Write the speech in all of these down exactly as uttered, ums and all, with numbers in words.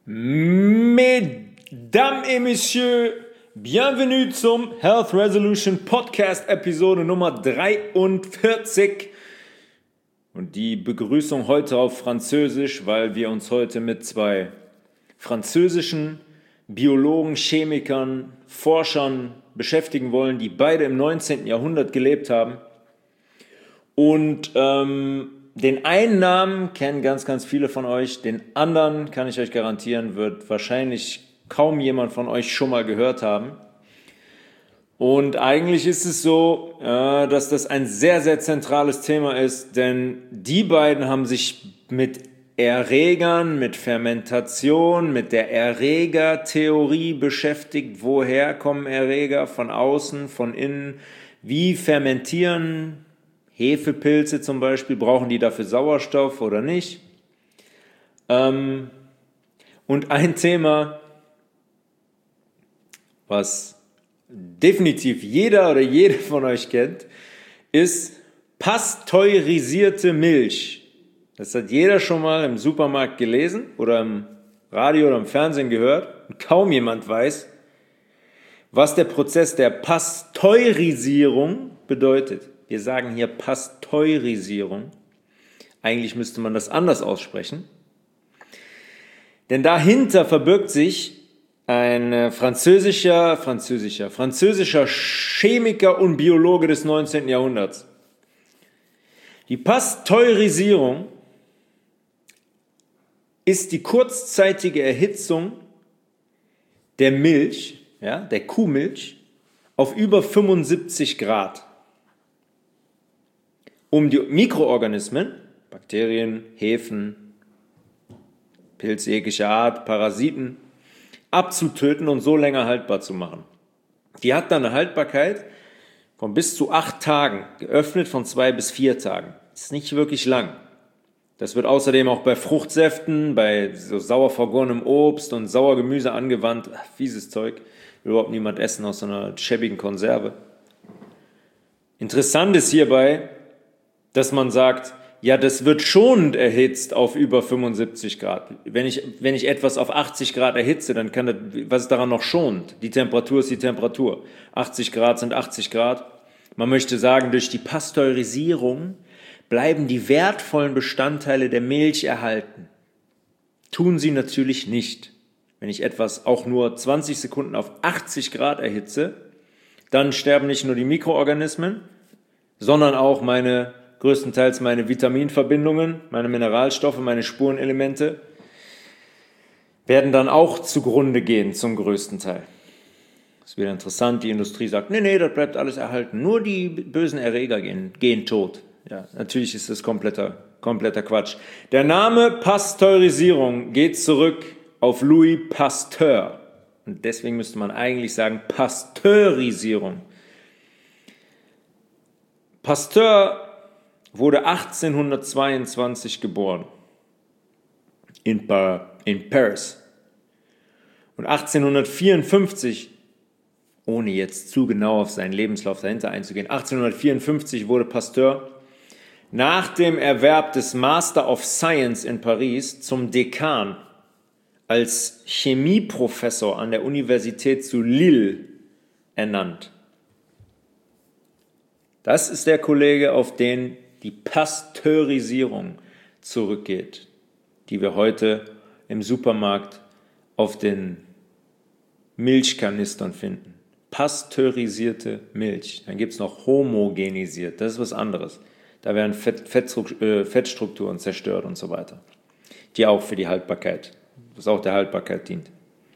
Mesdames et Messieurs, bienvenue zum Health Resolution Podcast Episode Nummer dreiundvierzig. Und die Begrüßung heute auf Französisch, weil wir uns heute mit zwei französischen Biologen, Chemikern, Forschern beschäftigen wollen, die beide im neunzehnten Jahrhundert gelebt haben. Und ähm, den einen Namen kennen ganz, ganz viele von euch, den anderen, kann ich euch garantieren, wird wahrscheinlich kaum jemand von euch schon mal gehört haben. Und eigentlich ist es so, äh, dass das ein sehr, sehr zentrales Thema ist, denn die beiden haben sich mit Erregern, mit Fermentation, mit der Erregertheorie beschäftigt. Woher kommen Erreger? Von außen, von innen? Wie fermentieren Hefepilze zum Beispiel? Brauchen die dafür Sauerstoff oder nicht? Ähm, und ein Thema, was definitiv jeder oder jede von euch kennt, ist pasteurisierte Milch. Das hat jeder schon mal im Supermarkt gelesen oder im Radio oder im Fernsehen gehört. Und kaum jemand weiß, was der Prozess der Pasteurisierung bedeutet. Wir sagen hier Pasteurisierung. Eigentlich müsste man das anders aussprechen. Denn dahinter verbirgt sich ein französischer, französischer, französischer Chemiker und Biologe des neunzehnten Jahrhunderts. Die Pasteurisierung ist die kurzzeitige Erhitzung der Milch, ja, der Kuhmilch, auf über fünfundsiebzig Grad. Um die Mikroorganismen, Bakterien, Hefen, Pilze jeglicher Art, Parasiten, abzutöten und so länger haltbar zu machen. Die hat dann eine Haltbarkeit von bis zu acht Tagen, geöffnet von zwei bis vier Tagen. Das ist nicht wirklich lang. Das wird außerdem auch bei Fruchtsäften, bei so sauer vergorenem Obst und sauer Gemüse angewandt. Ach, fieses Zeug, will überhaupt niemand essen aus so einer schäbigen Konserve. Interessant ist hierbei, dass man sagt, ja, das wird schonend erhitzt auf über fünfundsiebzig Grad. Wenn ich, wenn ich etwas auf achtzig Grad erhitze, dann kann das, was ist daran noch schonend? Die Temperatur ist die Temperatur. achtzig Grad sind achtzig Grad. Man möchte sagen, durch die Pasteurisierung bleiben die wertvollen Bestandteile der Milch erhalten. Tun sie natürlich nicht. Wenn ich etwas auch nur zwanzig Sekunden auf achtzig Grad erhitze, dann sterben nicht nur die Mikroorganismen, sondern auch meine größtenteils meine Vitaminverbindungen, meine Mineralstoffe, meine Spurenelemente werden dann auch zugrunde gehen zum größten Teil. Das ist wieder interessant, die Industrie sagt, nee, nee, das bleibt alles erhalten, nur die bösen Erreger gehen, gehen tot. Ja, natürlich ist das kompletter, kompletter Quatsch. Der Name Pasteurisierung geht zurück auf Louis Pasteur und deswegen müsste man eigentlich sagen Pasteurisierung. Pasteur wurde achtzehnhundertzweiundzwanzig geboren in, pa- in Paris. Und achtzehnhundertvierundfünfzig, ohne jetzt zu genau auf seinen Lebenslauf dahinter einzugehen, achtzehnhundertvierundfünfzig wurde Pasteur nach dem Erwerb des Master of Science in Paris zum Dekan als Chemieprofessor an der Universität zu Lille ernannt. Das ist der Kollege, auf den die Pasteurisierung zurückgeht, die wir heute im Supermarkt auf den Milchkanistern finden. Pasteurisierte Milch. Dann gibt es noch homogenisiert, das ist was anderes. Da werden Fett, Fettstrukturen zerstört und so weiter, die auch für die Haltbarkeit, was auch der Haltbarkeit dient.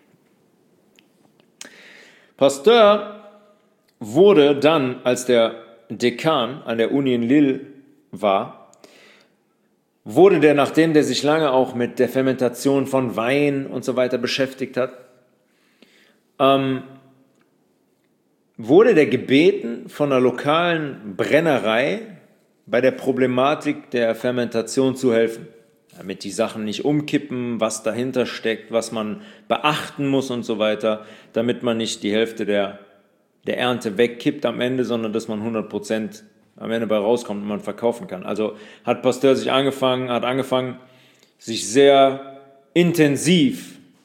Pasteur wurde dann, als der Dekan an der Uni in Lille war, wurde der, nachdem der sich lange auch mit der Fermentation von Wein und so weiter beschäftigt hat, ähm, wurde der gebeten, von einer lokalen Brennerei bei der Problematik der Fermentation zu helfen, damit die Sachen nicht umkippen, was dahinter steckt, was man beachten muss und so weiter, damit man nicht die Hälfte der, der Ernte wegkippt am Ende, sondern dass man hundert Prozent am Ende bei rauskommt und man verkaufen kann. Also hat Pasteur sich angefangen, hat angefangen, sich sehr intensiv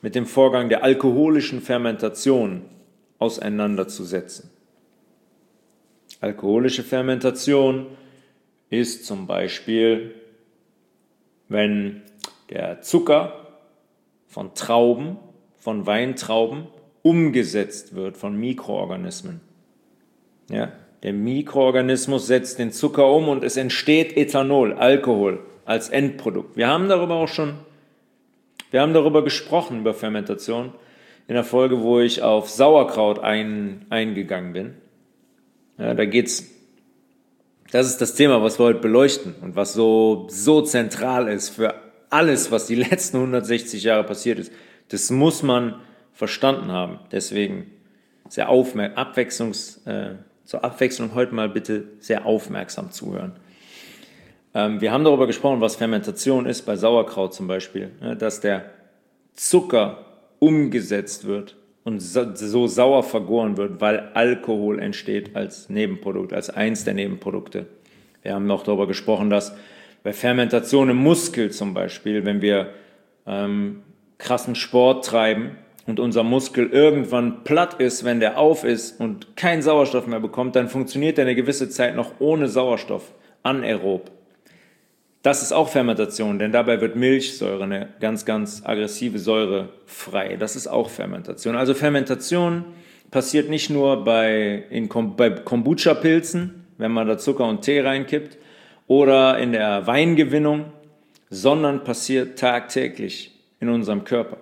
mit dem Vorgang der alkoholischen Fermentation auseinanderzusetzen. Alkoholische Fermentation ist zum Beispiel, wenn der Zucker von Trauben, von Weintrauben umgesetzt wird von Mikroorganismen. Ja, der Mikroorganismus setzt den Zucker um und es entsteht Ethanol, Alkohol als Endprodukt. Wir haben darüber auch schon, wir haben darüber gesprochen, über Fermentation, in der Folge, wo ich auf Sauerkraut ein, eingegangen bin. Ja, da geht's, das ist das Thema, was wir heute beleuchten und was so, so zentral ist für alles, was die letzten hundertsechzig Jahre passiert ist. Das muss man verstanden haben. Deswegen sehr aufmerksam, Abwechslungs, äh, zur Abwechslung heute mal bitte sehr aufmerksam zuhören. Ähm, wir haben darüber gesprochen, was Fermentation ist, bei Sauerkraut zum Beispiel, ne, dass der Zucker umgesetzt wird und so, so sauer vergoren wird, weil Alkohol entsteht als Nebenprodukt, als eins der Nebenprodukte. Wir haben noch darüber gesprochen, dass bei Fermentation im Muskel zum Beispiel, wenn wir ähm, krassen Sport treiben und unser Muskel irgendwann platt ist, wenn der auf ist und keinen Sauerstoff mehr bekommt, dann funktioniert er eine gewisse Zeit noch ohne Sauerstoff, anaerob. Das ist auch Fermentation, denn dabei wird Milchsäure, eine ganz, ganz aggressive Säure, frei. Das ist auch Fermentation. Also Fermentation passiert nicht nur bei, in, bei Kombucha-Pilzen, wenn man da Zucker und Tee reinkippt, oder in der Weingewinnung, sondern passiert tagtäglich in unserem Körper.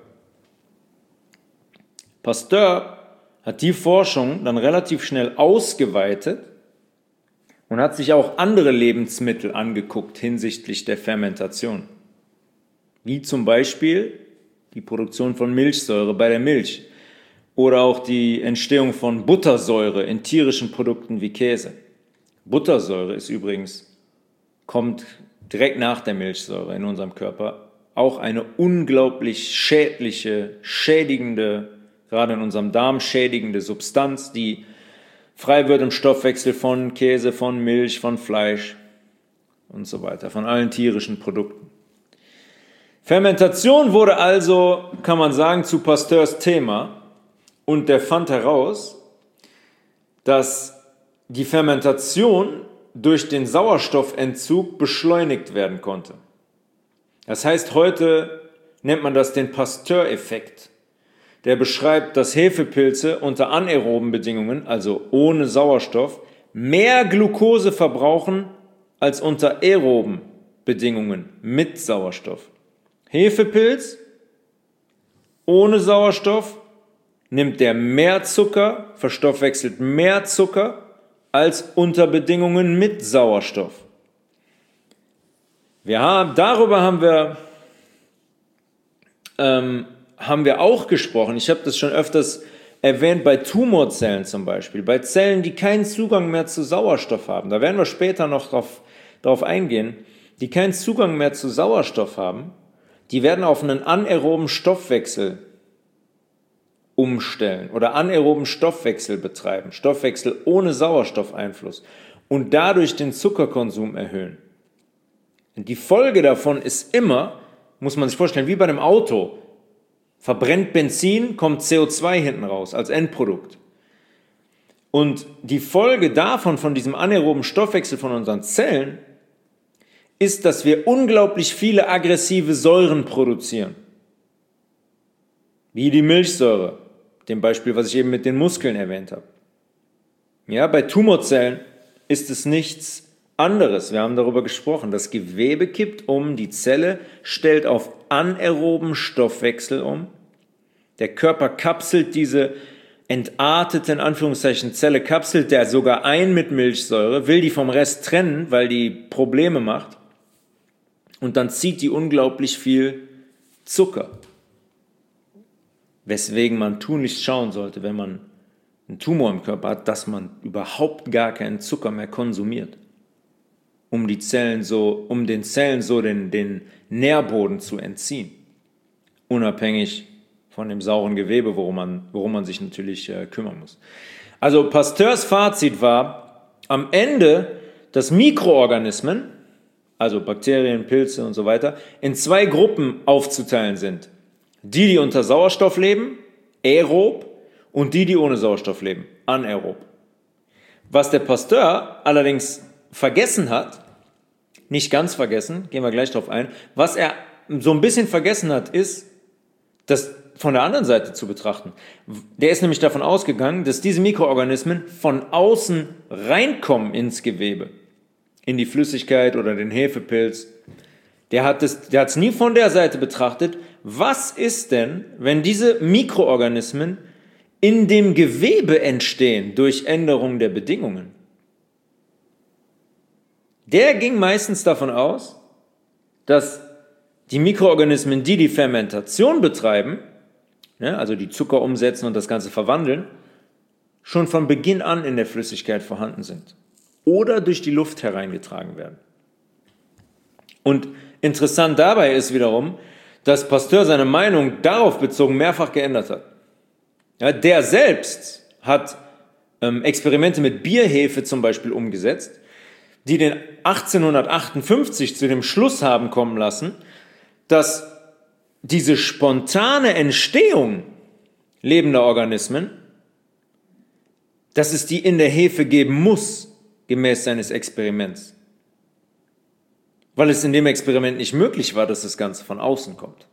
Pasteur hat die Forschung dann relativ schnell ausgeweitet und hat sich auch andere Lebensmittel angeguckt hinsichtlich der Fermentation. Wie zum Beispiel die Produktion von Milchsäure bei der Milch oder auch die Entstehung von Buttersäure in tierischen Produkten wie Käse. Buttersäure ist übrigens, kommt direkt nach der Milchsäure in unserem Körper, auch eine unglaublich schädliche, schädigende, gerade in unserem Darm schädigende Substanz, die frei wird im Stoffwechsel von Käse, von Milch, von Fleisch und so weiter, von allen tierischen Produkten. Fermentation wurde also, kann man sagen, zu Pasteurs Thema und der fand heraus, dass die Fermentation durch den Sauerstoffentzug beschleunigt werden konnte. Das heißt, heute nennt man das den Pasteur-Effekt. Der beschreibt, dass Hefepilze unter anaeroben Bedingungen, also ohne Sauerstoff, mehr Glucose verbrauchen als unter aeroben Bedingungen mit Sauerstoff. Hefepilz ohne Sauerstoff nimmt der mehr Zucker, verstoffwechselt mehr Zucker als unter Bedingungen mit Sauerstoff. Wir haben, darüber haben wir, ähm, haben wir auch gesprochen. Ich habe das schon öfters erwähnt bei Tumorzellen zum Beispiel, bei Zellen, die keinen Zugang mehr zu Sauerstoff haben. Da werden wir später noch drauf, darauf eingehen, die keinen Zugang mehr zu Sauerstoff haben. Die werden auf einen anaeroben Stoffwechsel umstellen oder anaeroben Stoffwechsel betreiben, Stoffwechsel ohne Sauerstoffeinfluss und dadurch den Zuckerkonsum erhöhen. Und die Folge davon ist immer, muss man sich vorstellen, wie bei einem Auto, verbrennt Benzin, kommt C O zwei hinten raus als Endprodukt. Und die Folge davon, von diesem anaeroben Stoffwechsel von unseren Zellen, ist, dass wir unglaublich viele aggressive Säuren produzieren. Wie die Milchsäure, dem Beispiel, was ich eben mit den Muskeln erwähnt habe. Ja, bei Tumorzellen ist es nichts anderes. Wir haben darüber gesprochen. Das Gewebe kippt um, die Zelle stellt auf anaeroben Stoffwechsel um. Der Körper kapselt diese entartete, in Anführungszeichen, Zelle, kapselt der sogar ein mit Milchsäure, will die vom Rest trennen, weil die Probleme macht. Und dann zieht die unglaublich viel Zucker. Weswegen man tunlichst schauen sollte, wenn man einen Tumor im Körper hat, dass man überhaupt gar keinen Zucker mehr konsumiert, um die Zellen so, um den Zellen so den, den Nährboden zu entziehen, unabhängig von dem sauren Gewebe, worum man, worum man sich natürlich äh, kümmern muss. Also Pasteurs Fazit war am Ende, dass Mikroorganismen, also Bakterien, Pilze und so weiter, in zwei Gruppen aufzuteilen sind. Die, die unter Sauerstoff leben, aerob, und die, die ohne Sauerstoff leben, anaerob. Was der Pasteur allerdings vergessen hat, nicht ganz vergessen, gehen wir gleich drauf ein, was er so ein bisschen vergessen hat, ist, das von der anderen Seite zu betrachten. Der ist nämlich davon ausgegangen, dass diese Mikroorganismen von außen reinkommen ins Gewebe, in die Flüssigkeit oder den Hefepilz. Der hat es, der hat es nie von der Seite betrachtet. Was ist denn, wenn diese Mikroorganismen in dem Gewebe entstehen durch Änderung der Bedingungen? Der ging meistens davon aus, dass die Mikroorganismen, die die Fermentation betreiben, ja, also die Zucker umsetzen und das Ganze verwandeln, schon von Beginn an in der Flüssigkeit vorhanden sind oder durch die Luft hereingetragen werden. Und interessant dabei ist wiederum, dass Pasteur seine Meinung darauf bezogen mehrfach geändert hat. Ja, der selbst hat ähm, Experimente mit Bierhefe zum Beispiel umgesetzt, die den achtzehnhundertachtundfünfzig zu dem Schluss haben kommen lassen, dass diese spontane Entstehung lebender Organismen, dass es die in der Hefe geben muss, gemäß seines Experiments. Weil es in dem Experiment nicht möglich war, dass das Ganze von außen kommt.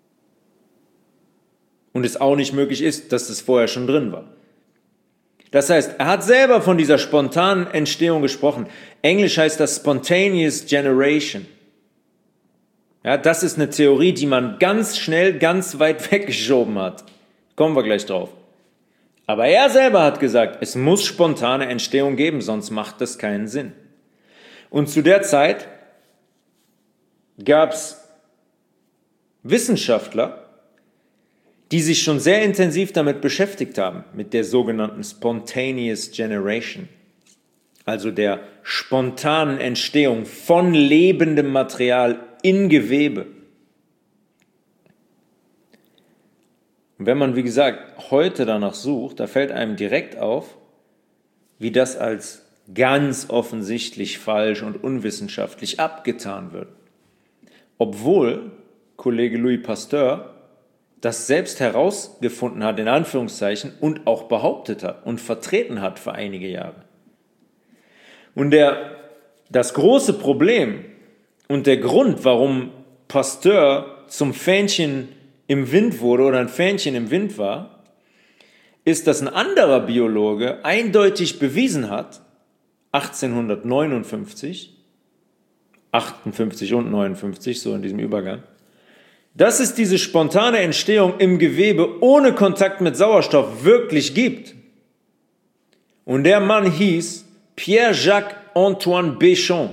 Und es auch nicht möglich ist, dass es vorher schon drin war. Das heißt, er hat selber von dieser spontanen Entstehung gesprochen. Englisch heißt das Spontaneous Generation. Ja, das ist eine Theorie, die man ganz schnell, ganz weit weggeschoben hat. Kommen wir gleich drauf. Aber er selber hat gesagt, es muss spontane Entstehung geben, sonst macht das keinen Sinn. Und zu der Zeit gab es Wissenschaftler, die sich schon sehr intensiv damit beschäftigt haben, mit der sogenannten Spontaneous Generation, also der spontanen Entstehung von lebendem Material in Gewebe. Und wenn man, wie gesagt, heute danach sucht, da fällt einem direkt auf, wie das als ganz offensichtlich falsch und unwissenschaftlich abgetan wird. Obwohl Kollege Louis Pasteur das selbst herausgefunden hat, in Anführungszeichen, und auch behauptet hat und vertreten hat für einige Jahre. Und der, das große Problem und der Grund, warum Pasteur zum Fähnchen im Wind wurde oder ein Fähnchen im Wind war, ist, dass ein anderer Biologe eindeutig bewiesen hat, achtzehnhundertneunundfünfzig, achtundfünfzig und neunundfünfzig, so in diesem Übergang, dass es diese spontane Entstehung im Gewebe ohne Kontakt mit Sauerstoff wirklich gibt. Und der Mann hieß Pierre-Jacques-Antoine Béchamp.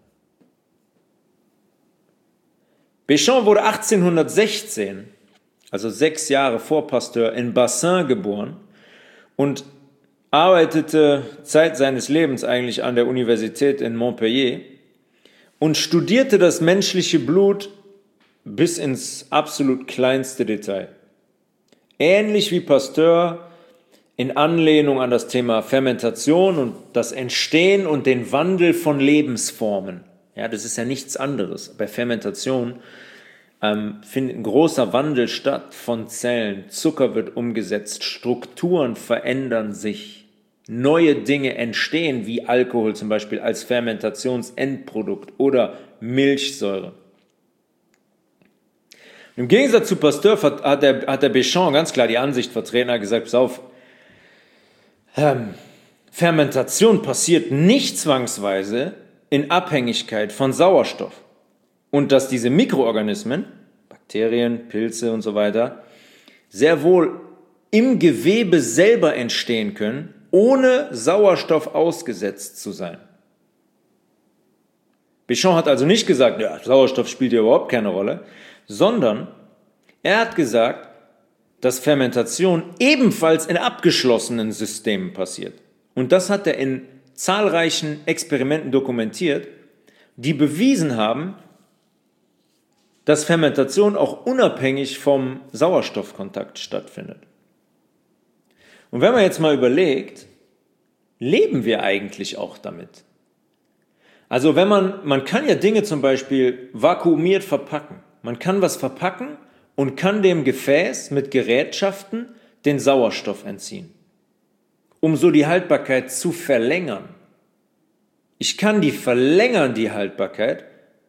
Béchamp wurde achtzehnhundertsechzehn, also sechs Jahre vor Pasteur, in Bassin geboren und arbeitete Zeit seines Lebens eigentlich an der Universität in Montpellier und studierte das menschliche Blut bis ins absolut kleinste Detail. Ähnlich wie Pasteur in Anlehnung an das Thema Fermentation und das Entstehen und den Wandel von Lebensformen. Ja, das ist ja nichts anderes. Bei Fermentation ähm, findet ein großer Wandel statt von Zellen. Zucker wird umgesetzt, Strukturen verändern sich, neue Dinge entstehen, wie Alkohol zum Beispiel als Fermentationsendprodukt oder Milchsäure. Im Gegensatz zu Pasteur hat der, hat der Béchamp ganz klar die Ansicht vertreten, er hat gesagt, pass auf, ähm, Fermentation passiert nicht zwangsweise in Abhängigkeit von Sauerstoff. Und dass diese Mikroorganismen, Bakterien, Pilze und so weiter, sehr wohl im Gewebe selber entstehen können, ohne Sauerstoff ausgesetzt zu sein. Béchamp hat also nicht gesagt, ja, Sauerstoff spielt ja überhaupt keine Rolle, sondern er hat gesagt, dass Fermentation ebenfalls in abgeschlossenen Systemen passiert. Und das hat er in zahlreichen Experimenten dokumentiert, die bewiesen haben, dass Fermentation auch unabhängig vom Sauerstoffkontakt stattfindet. Und wenn man jetzt mal überlegt, leben wir eigentlich auch damit? Also wenn man, man kann ja Dinge zum Beispiel vakuumiert verpacken. Man kann was verpacken und kann dem Gefäß mit Gerätschaften den Sauerstoff entziehen, um so die Haltbarkeit zu verlängern. Ich kann die verlängern, die Haltbarkeit,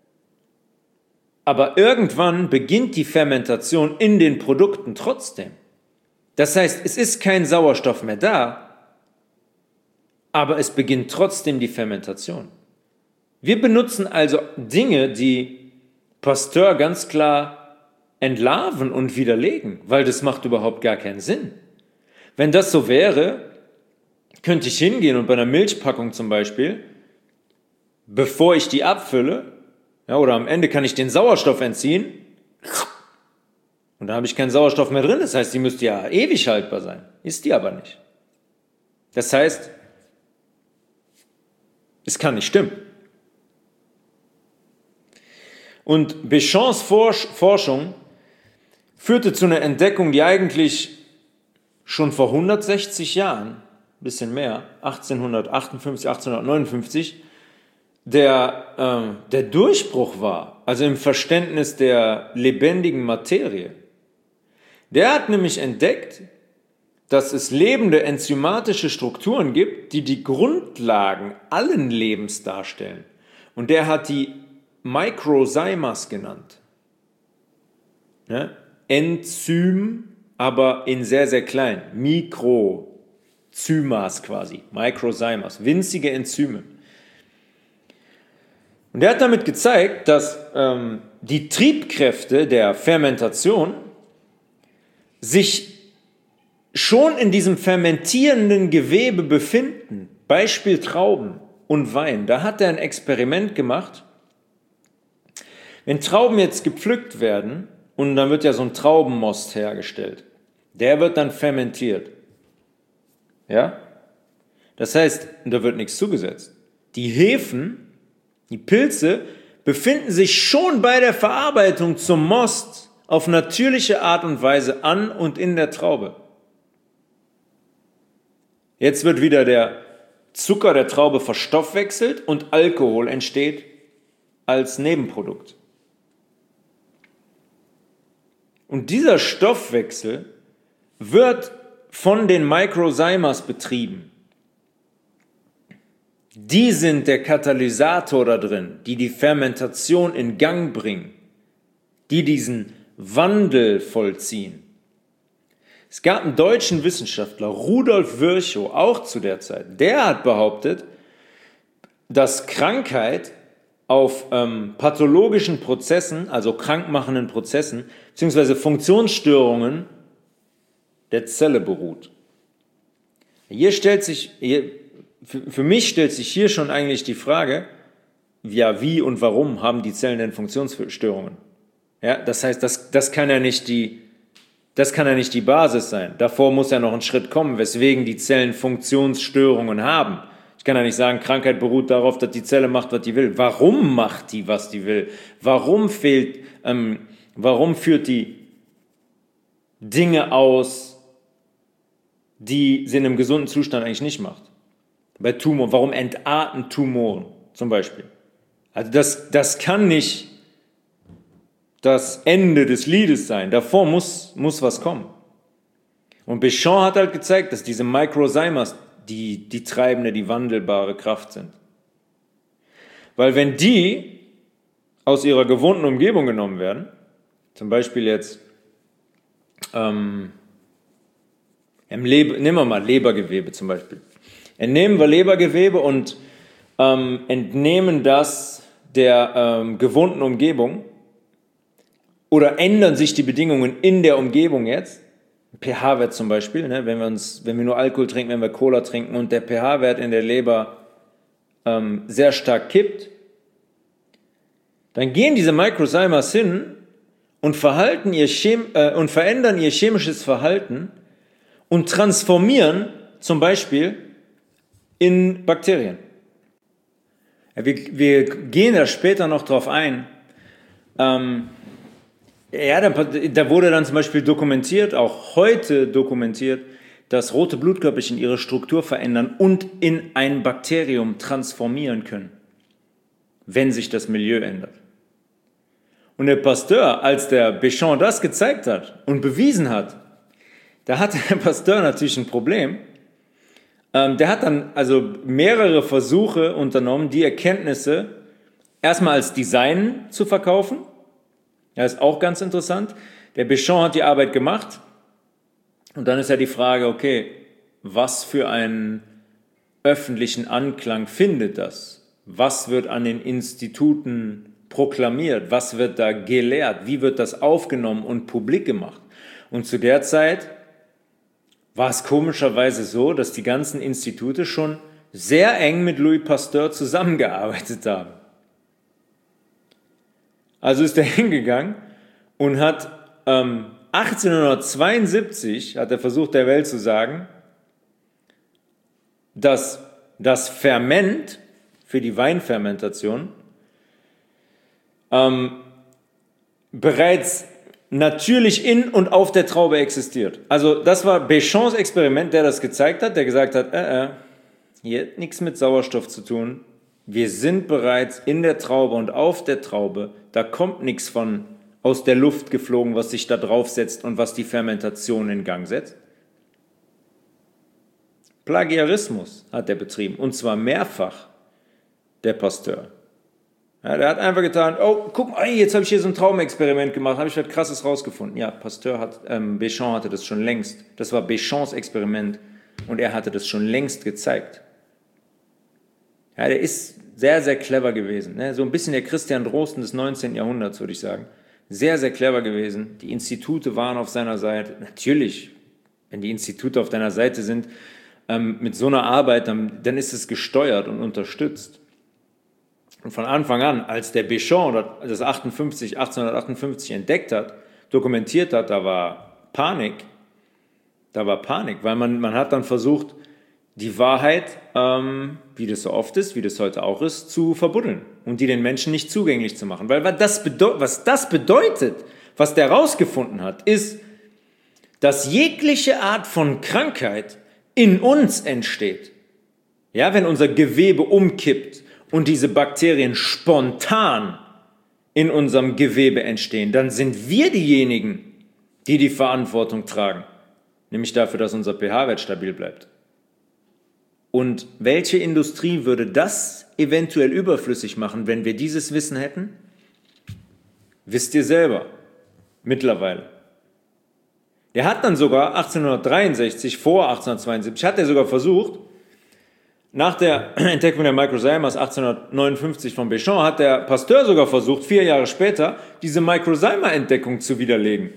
aber irgendwann beginnt die Fermentation in den Produkten trotzdem. Das heißt, es ist kein Sauerstoff mehr da, aber es beginnt trotzdem die Fermentation. Wir benutzen also Dinge, die Pasteur ganz klar entlarven und widerlegen, weil das macht überhaupt gar keinen Sinn. Wenn das so wäre, könnte ich hingehen und bei einer Milchpackung zum Beispiel, bevor ich die abfülle, ja, oder am Ende kann ich den Sauerstoff entziehen und da habe ich keinen Sauerstoff mehr drin. Das heißt, die müsste ja ewig haltbar sein. Ist die aber nicht. Das heißt, es kann nicht stimmen. Und Béchamps Forschung führte zu einer Entdeckung, die eigentlich schon vor hundertsechzig Jahren, ein bisschen mehr, achtzehnhundertachtundfünfzig, achtzehnhundertneunundfünfzig, der, äh, der Durchbruch war, also im Verständnis der lebendigen Materie. Der hat nämlich entdeckt, dass es lebende enzymatische Strukturen gibt, die die Grundlagen allen Lebens darstellen. Und der hat die Microzymas genannt. Ja? Enzym, aber in sehr, sehr klein. Mikrozymas quasi. Microzymas. Winzige Enzyme. Und er hat damit gezeigt, dass ähm, die Triebkräfte der Fermentation sich schon in diesem fermentierenden Gewebe befinden. Beispiel Trauben und Wein. Da hat er ein Experiment gemacht. Wenn Trauben jetzt gepflückt werden und dann wird ja so ein Traubenmost hergestellt, der wird dann fermentiert. Ja? Das heißt, da wird nichts zugesetzt. Die Hefen, die Pilze, befinden sich schon bei der Verarbeitung zum Most auf natürliche Art und Weise an und in der Traube. Jetzt wird wieder der Zucker der Traube verstoffwechselt und Alkohol entsteht als Nebenprodukt. Und dieser Stoffwechsel wird von den Microzymas betrieben. Die sind der Katalysator da drin, die die Fermentation in Gang bringen, die diesen Wandel vollziehen. Es gab einen deutschen Wissenschaftler, Rudolf Virchow, auch zu der Zeit, der hat behauptet, dass Krankheit auf ähm, pathologischen Prozessen, also krankmachenden Prozessen, beziehungsweise Funktionsstörungen der Zelle beruht. Hier stellt sich, hier, für, für mich stellt sich hier schon eigentlich die Frage, ja, wie und warum haben die Zellen denn Funktionsstörungen? Ja, das heißt, das, das kann ja nicht die, das kann ja nicht die Basis sein. Davor muss ja noch ein Schritt kommen, weswegen die Zellen Funktionsstörungen haben. Ich kann ja nicht sagen, Krankheit beruht darauf, dass die Zelle macht, was die will. Warum macht die, was die will? Warum fehlt, ähm, warum führt die Dinge aus, die sie in einem gesunden Zustand eigentlich nicht macht? Bei Tumoren, warum entarten Tumoren zum Beispiel? Also das, das kann nicht das Ende des Liedes sein. Davor muss, muss was kommen. Und Béchamps hat halt gezeigt, dass diese Microzymas die, die treibende, die wandelbare Kraft sind. Weil wenn die aus ihrer gewohnten Umgebung genommen werden, zum Beispiel jetzt, ähm, im Leber, nehmen wir mal Lebergewebe zum Beispiel. Entnehmen wir Lebergewebe und ähm, entnehmen das der ähm, gewohnten Umgebung oder ändern sich die Bedingungen in der Umgebung jetzt, pH-Wert zum Beispiel, ne, wenn wir uns, wenn wir nur Alkohol trinken, wenn wir Cola trinken und der pH-Wert in der Leber ähm, sehr stark kippt, dann gehen diese Microzymas hin und, verhalten ihr Chem- äh, und verändern ihr chemisches Verhalten und transformieren zum Beispiel in Bakterien. Ja, wir, wir gehen da später noch drauf ein. Ähm, Ja, da, da wurde dann zum Beispiel dokumentiert, auch heute dokumentiert, dass rote Blutkörperchen ihre Struktur verändern und in ein Bakterium transformieren können, wenn sich das Milieu ändert. Und der Pasteur, als der Béchamp das gezeigt hat und bewiesen hat, da hatte der Pasteur natürlich ein Problem. Ähm, der hat dann also mehrere Versuche unternommen, die Erkenntnisse erstmal als Design zu verkaufen. Das ist auch ganz interessant. Der Béchamp hat die Arbeit gemacht und dann ist ja die Frage, okay, was für einen öffentlichen Anklang findet das? Was wird an den Instituten proklamiert? Was wird da gelehrt? Wie wird das aufgenommen und publik gemacht? Und zu der Zeit war es komischerweise so, dass die ganzen Institute schon sehr eng mit Louis Pasteur zusammengearbeitet haben. Also ist er hingegangen und hat ähm, achtzehnhundertzweiundsiebzig hat er versucht, der Welt zu sagen, dass das Ferment für die Weinfermentation ähm, bereits natürlich in und auf der Traube existiert. Also das war Béchamps Experiment, der das gezeigt hat, der gesagt hat, äh, äh, hier hat nichts mit Sauerstoff zu tun. Wir sind bereits in der Traube und auf der Traube. Da kommt nichts von aus der Luft geflogen, was sich da draufsetzt und was die Fermentation in Gang setzt. Plagiarismus hat er betrieben, und zwar mehrfach, der Pasteur. Ja, der hat einfach getan, oh, guck mal, jetzt habe ich hier so ein Traumexperiment gemacht, habe ich was Krasses rausgefunden. Ja, Pasteur hat, ähm, Béchamp hatte das schon längst. Das war Béchamps Experiment und er hatte das schon längst gezeigt. Ja, der ist sehr, sehr clever gewesen. Ne? So ein bisschen der Christian Drosten des neunzehnten Jahrhunderts, würde ich sagen. Sehr, sehr clever gewesen. Die Institute waren auf seiner Seite. Natürlich, wenn die Institute auf deiner Seite sind, ähm, mit so einer Arbeit, dann, dann ist es gesteuert und unterstützt. Und von Anfang an, als der Béchamp das achtzehnhundertachtundfünfzig entdeckt hat, dokumentiert hat, da war Panik. Da war Panik, weil man, man hat dann versucht, die Wahrheit, ähm, wie das so oft ist, wie das heute auch ist, zu verbuddeln und die den Menschen nicht zugänglich zu machen. Weil was das, bedeu- was das bedeutet, was der herausgefunden hat, ist, dass jegliche Art von Krankheit in uns entsteht. Ja, wenn unser Gewebe umkippt und diese Bakterien spontan in unserem Gewebe entstehen, dann sind wir diejenigen, die die Verantwortung tragen, nämlich dafür, dass unser pH-Wert stabil bleibt. Und welche Industrie würde das eventuell überflüssig machen, wenn wir dieses Wissen hätten? Wisst ihr selber, mittlerweile. Der hat dann sogar achtzehnhundertdreiundsechzig, vor achtzehnhundertzweiundsiebzig, hat er sogar versucht, nach der Entdeckung der Microzymers achtzehnhundertneunundfünfzig von Béchamp, hat der Pasteur sogar versucht, vier Jahre später, diese Microzyma-Entdeckung zu widerlegen.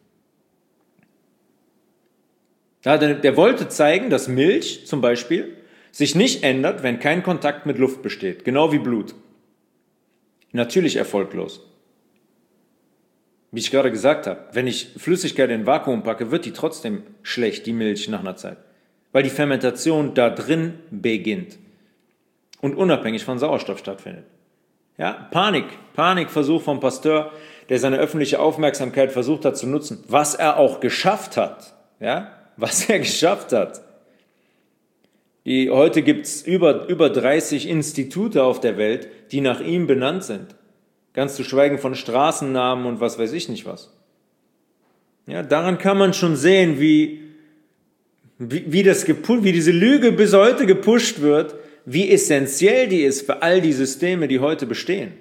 Der wollte zeigen, dass Milch zum Beispiel sich nicht ändert, wenn kein Kontakt mit Luft besteht, genau wie Blut. Natürlich erfolglos. Wie ich gerade gesagt habe, wenn ich Flüssigkeit in ein Vakuum packe, wird die trotzdem schlecht, die Milch nach einer Zeit. Weil die Fermentation da drin beginnt und unabhängig von Sauerstoff stattfindet. Ja, Panik, Panikversuch von Pasteur, der seine öffentliche Aufmerksamkeit versucht hat zu nutzen, was er auch geschafft hat. Ja, was er geschafft hat. Die, heute gibt es über, über dreißig Institute auf der Welt, die nach ihm benannt sind. Ganz zu schweigen von Straßennamen und was weiß ich nicht was. Ja, daran kann man schon sehen, wie, wie, wie, das gepu- wie diese Lüge bis heute gepusht wird, wie essentiell die ist für all die Systeme, die heute bestehen.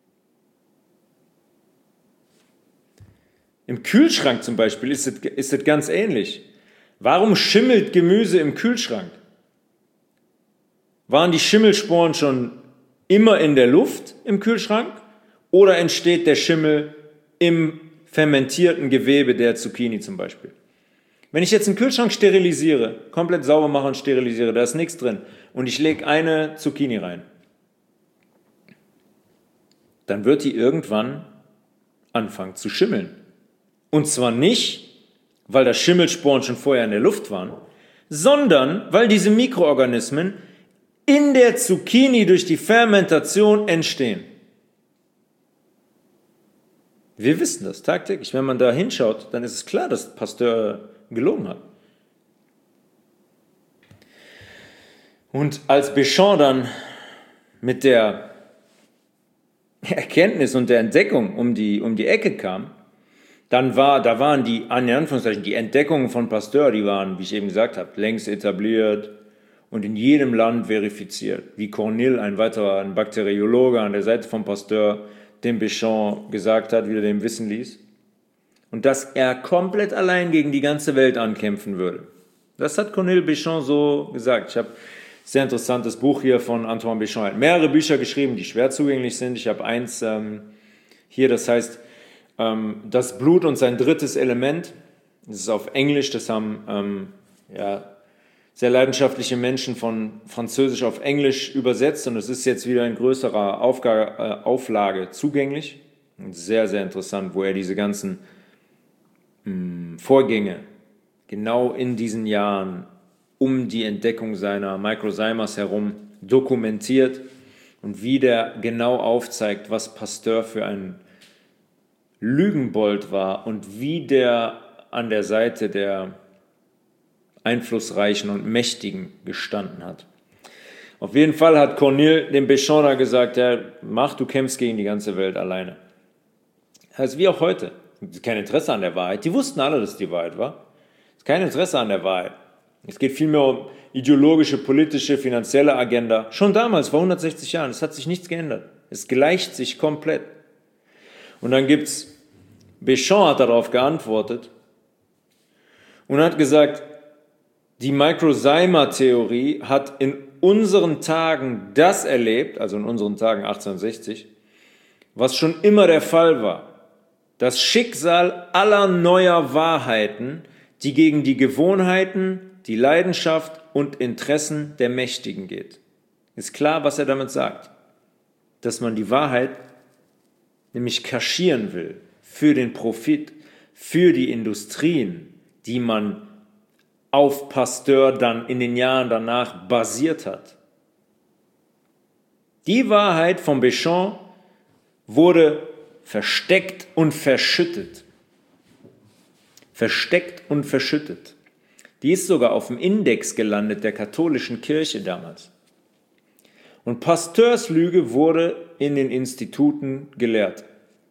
Im Kühlschrank zum Beispiel ist es, ist es ganz ähnlich. Warum schimmelt Gemüse im Kühlschrank? Waren die Schimmelsporen schon immer in der Luft im Kühlschrank oder entsteht der Schimmel im fermentierten Gewebe der Zucchini zum Beispiel? Wenn ich jetzt einen Kühlschrank sterilisiere, komplett sauber mache und sterilisiere, da ist nichts drin und ich lege eine Zucchini rein, dann wird die irgendwann anfangen zu schimmeln. Und zwar nicht, weil da Schimmelsporen schon vorher in der Luft waren, sondern weil diese Mikroorganismen in der Zucchini durch die Fermentation entstehen. Wir wissen das tagtäglich. Wenn man da hinschaut, dann ist es klar, dass Pasteur gelogen hat. Und als Béchamp dann mit der Erkenntnis und der Entdeckung um die, um die Ecke kam, dann war, da waren die, in Anführungszeichen, die Entdeckungen von Pasteur, die waren, wie ich eben gesagt habe, längst etabliert und in jedem Land verifiziert. Wie Cornille, ein weiterer ein Bakteriologe an der Seite von Pasteur, dem Béchamp gesagt hat, wie er dem wissen ließ. Und dass er komplett allein gegen die ganze Welt ankämpfen würde. Das hat Cornille Béchamp so gesagt. Ich habe ein sehr interessantes Buch hier von Antoine Béchamp. Er hat mehrere Bücher geschrieben, die schwer zugänglich sind. Ich habe eins ähm, hier, das heißt ähm, Das Blut und sein drittes Element. Das ist auf Englisch, das haben ähm, ja, sehr leidenschaftliche Menschen von Französisch auf Englisch übersetzt und es ist jetzt wieder in größerer Aufga- äh, Auflage zugänglich. Und sehr, sehr interessant, wo er diese ganzen mh, Vorgänge genau in diesen Jahren um die Entdeckung seiner Microzymers herum dokumentiert und wie der genau aufzeigt, was Pasteur für ein Lügenbold war und wie der an der Seite der Einflussreichen und Mächtigen gestanden hat. Auf jeden Fall hat Cornille dem Béchamp da gesagt, ja, mach, du kämpfst gegen die ganze Welt alleine. Also wie auch heute. Kein Interesse an der Wahrheit. Die wussten alle, dass es die Wahrheit war. Kein Interesse an der Wahrheit. Es geht vielmehr um ideologische, politische, finanzielle Agenda. Schon damals, vor hundertsechzig Jahren, es hat sich nichts geändert. Es gleicht sich komplett. Und dann gibt's, Béchamp hat darauf geantwortet und hat gesagt, die Microzymer-Theorie hat in unseren Tagen das erlebt, also in unseren Tagen achtzehnhundertsechzig, was schon immer der Fall war. Das Schicksal aller neuer Wahrheiten, die gegen die Gewohnheiten, die Leidenschaft und Interessen der Mächtigen geht. Ist klar, was er damit sagt. Dass man die Wahrheit nämlich kaschieren will für den Profit, für die Industrien, die man auf Pasteur dann in den Jahren danach basiert hat. Die Wahrheit von Béchamp wurde versteckt und verschüttet. Versteckt und verschüttet. Die ist sogar auf dem Index gelandet der katholischen Kirche damals. Und Pasteurs Lüge wurde in den Instituten gelehrt.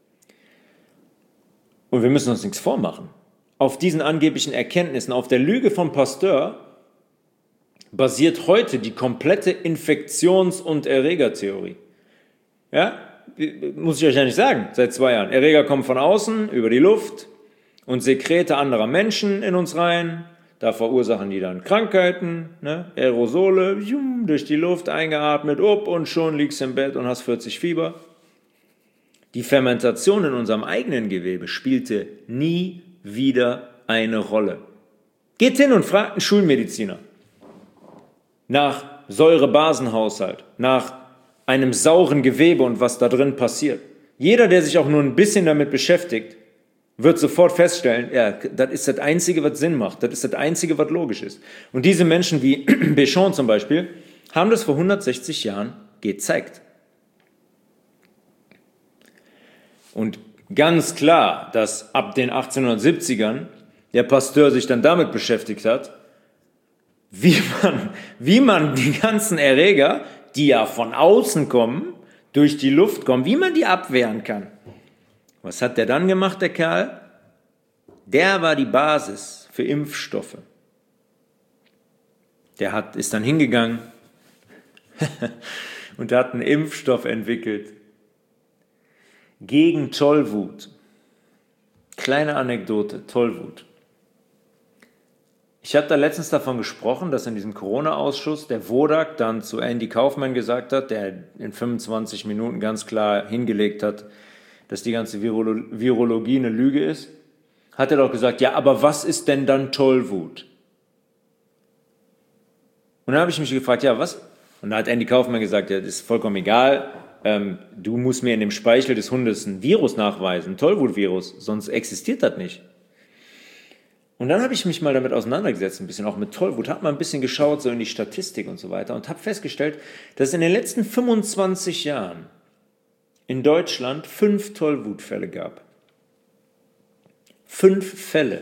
Und wir müssen uns nichts vormachen. Auf diesen angeblichen Erkenntnissen, auf der Lüge von Pasteur, basiert heute die komplette Infektions- und Erregertheorie. Ja, muss ich euch ja nicht sagen, seit zwei Jahren. Erreger kommen von außen, über die Luft und Sekrete anderer Menschen in uns rein. Da verursachen die dann Krankheiten, ne? Aerosole, durch die Luft eingeatmet, up und schon liegst du im Bett und hast vierzig Fieber. Die Fermentation in unserem eigenen Gewebe spielte nie wieder eine Rolle. Geht hin und fragt einen Schulmediziner nach Säure-Basen-Haushalt, nach einem sauren Gewebe und was da drin passiert. Jeder, der sich auch nur ein bisschen damit beschäftigt, wird sofort feststellen, ja, das ist das Einzige, was Sinn macht, das ist das Einzige, was logisch ist. Und diese Menschen wie Béchamp zum Beispiel haben das vor hundertsechzig Jahren gezeigt. Und ganz klar, dass ab den achtzehnhundertsiebzigern der Pasteur sich dann damit beschäftigt hat, wie man, wie man die ganzen Erreger, die ja von außen kommen, durch die Luft kommen, wie man die abwehren kann. Was hat der dann gemacht, der Kerl? Der war die Basis für Impfstoffe. Der hat, ist dann hingegangen und hat einen Impfstoff entwickelt gegen Tollwut. Kleine Anekdote, Tollwut. Ich habe da letztens davon gesprochen, dass in diesem Corona-Ausschuss der Wodak dann zu Andy Kaufmann gesagt hat, der in fünfundzwanzig Minuten ganz klar hingelegt hat, dass die ganze Virolo- Virologie eine Lüge ist, hat er doch gesagt, ja, aber was ist denn dann Tollwut? Und dann habe ich mich gefragt, ja, was? Und da hat Andy Kaufmann gesagt, ja, das ist vollkommen egal, ähm, du musst mir in dem Speichel des Hundes ein Virus nachweisen, ein Tollwut-Virus, sonst existiert das nicht. Und dann habe ich mich mal damit auseinandergesetzt, ein bisschen auch mit Tollwut, habe mal ein bisschen geschaut, so in die Statistik und so weiter und habe festgestellt, dass es in den letzten fünfundzwanzig Jahren in Deutschland fünf Tollwutfälle gab. Fünf Fälle.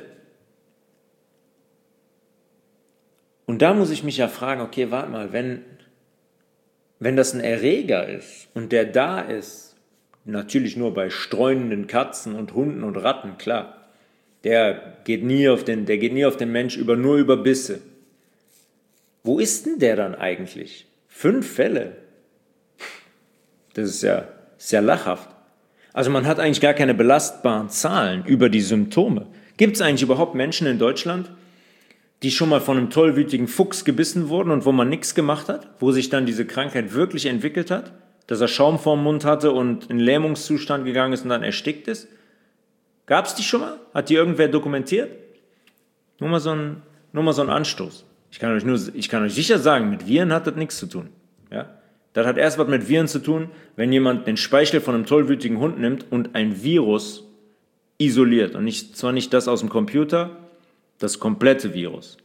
Und da muss ich mich ja fragen, okay, warte mal, wenn, wenn das ein Erreger ist und der da ist, natürlich nur bei streunenden Katzen und Hunden und Ratten, klar. Der geht nie auf den, der geht nie auf den Mensch über, nur über Bisse. Wo ist denn der dann eigentlich? Fünf Fälle? Das ist ja, ist ja lachhaft. Also man hat eigentlich gar keine belastbaren Zahlen über die Symptome. Gibt es eigentlich überhaupt Menschen in Deutschland, die schon mal von einem tollwütigen Fuchs gebissen wurden und wo man nichts gemacht hat? Wo sich dann diese Krankheit wirklich entwickelt hat? Dass er Schaum vorm Mund hatte und in Lähmungszustand gegangen ist und dann erstickt ist? Gab es die schon mal? Hat die irgendwer dokumentiert? Nur mal so ein, nur mal so ein Anstoß. Ich kann euch nur, ich kann euch sicher sagen, mit Viren hat das nichts zu tun. Ja? Das hat erst was mit Viren zu tun, wenn jemand den Speichel von einem tollwütigen Hund nimmt und ein Virus isoliert. Und nicht, zwar nicht das aus dem Computer, das komplette Virus.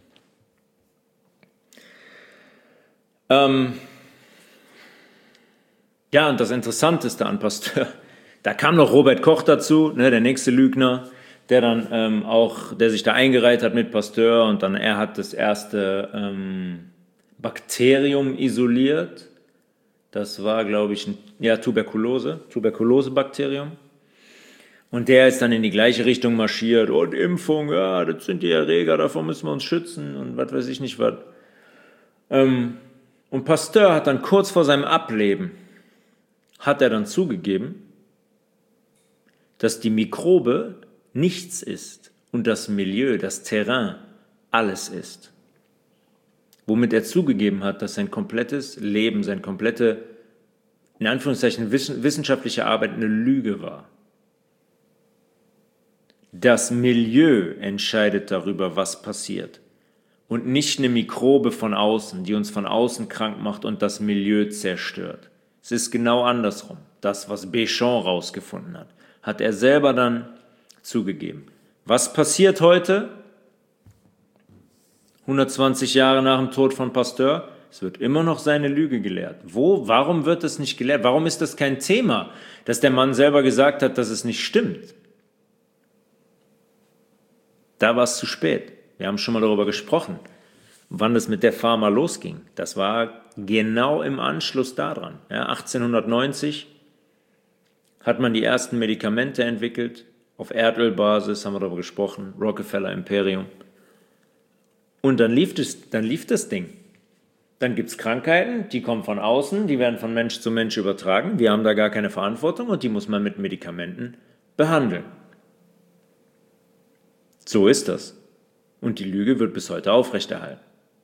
Ähm ja, und das Interessanteste an Pasteur, da kam noch Robert Koch dazu, ne, der nächste Lügner, der dann ähm, auch, der sich da eingereiht hat mit Pasteur und dann er hat das erste ähm, Bakterium isoliert. Das war, glaube ich, ein, ja, Tuberkulose, Tuberkulose-Bakterium. Und der ist dann in die gleiche Richtung marschiert. Und Impfung, ja, das sind die Erreger, davon müssen wir uns schützen und was weiß ich nicht was. Ähm, und Pasteur hat dann kurz vor seinem Ableben, hat er dann zugegeben, dass die Mikrobe nichts ist und das Milieu, das Terrain, alles ist. Womit er zugegeben hat, dass sein komplettes Leben, seine komplette, in Anführungszeichen, wissenschaftliche Arbeit eine Lüge war. Das Milieu entscheidet darüber, was passiert. Und nicht eine Mikrobe von außen, die uns von außen krank macht und das Milieu zerstört. Es ist genau andersrum. Das, was Béchamp rausgefunden hat, hat er selber dann zugegeben. Was passiert heute? hundertzwanzig Jahre nach dem Tod von Pasteur, es wird immer noch seine Lüge gelehrt. Wo, warum wird das nicht gelehrt? Warum ist das kein Thema, dass der Mann selber gesagt hat, dass es nicht stimmt? Da war es zu spät. Wir haben schon mal darüber gesprochen, wann das mit der Pharma losging. Das war genau im Anschluss daran. Ja, achtzehnhundertneunzig hat man die ersten Medikamente entwickelt, auf Erdölbasis, haben wir darüber gesprochen, Rockefeller Imperium. Und dann lief das, dann lief das Ding. Dann gibt es Krankheiten, die kommen von außen, die werden von Mensch zu Mensch übertragen. Wir haben da gar keine Verantwortung und die muss man mit Medikamenten behandeln. So ist das. Und die Lüge wird bis heute aufrechterhalten.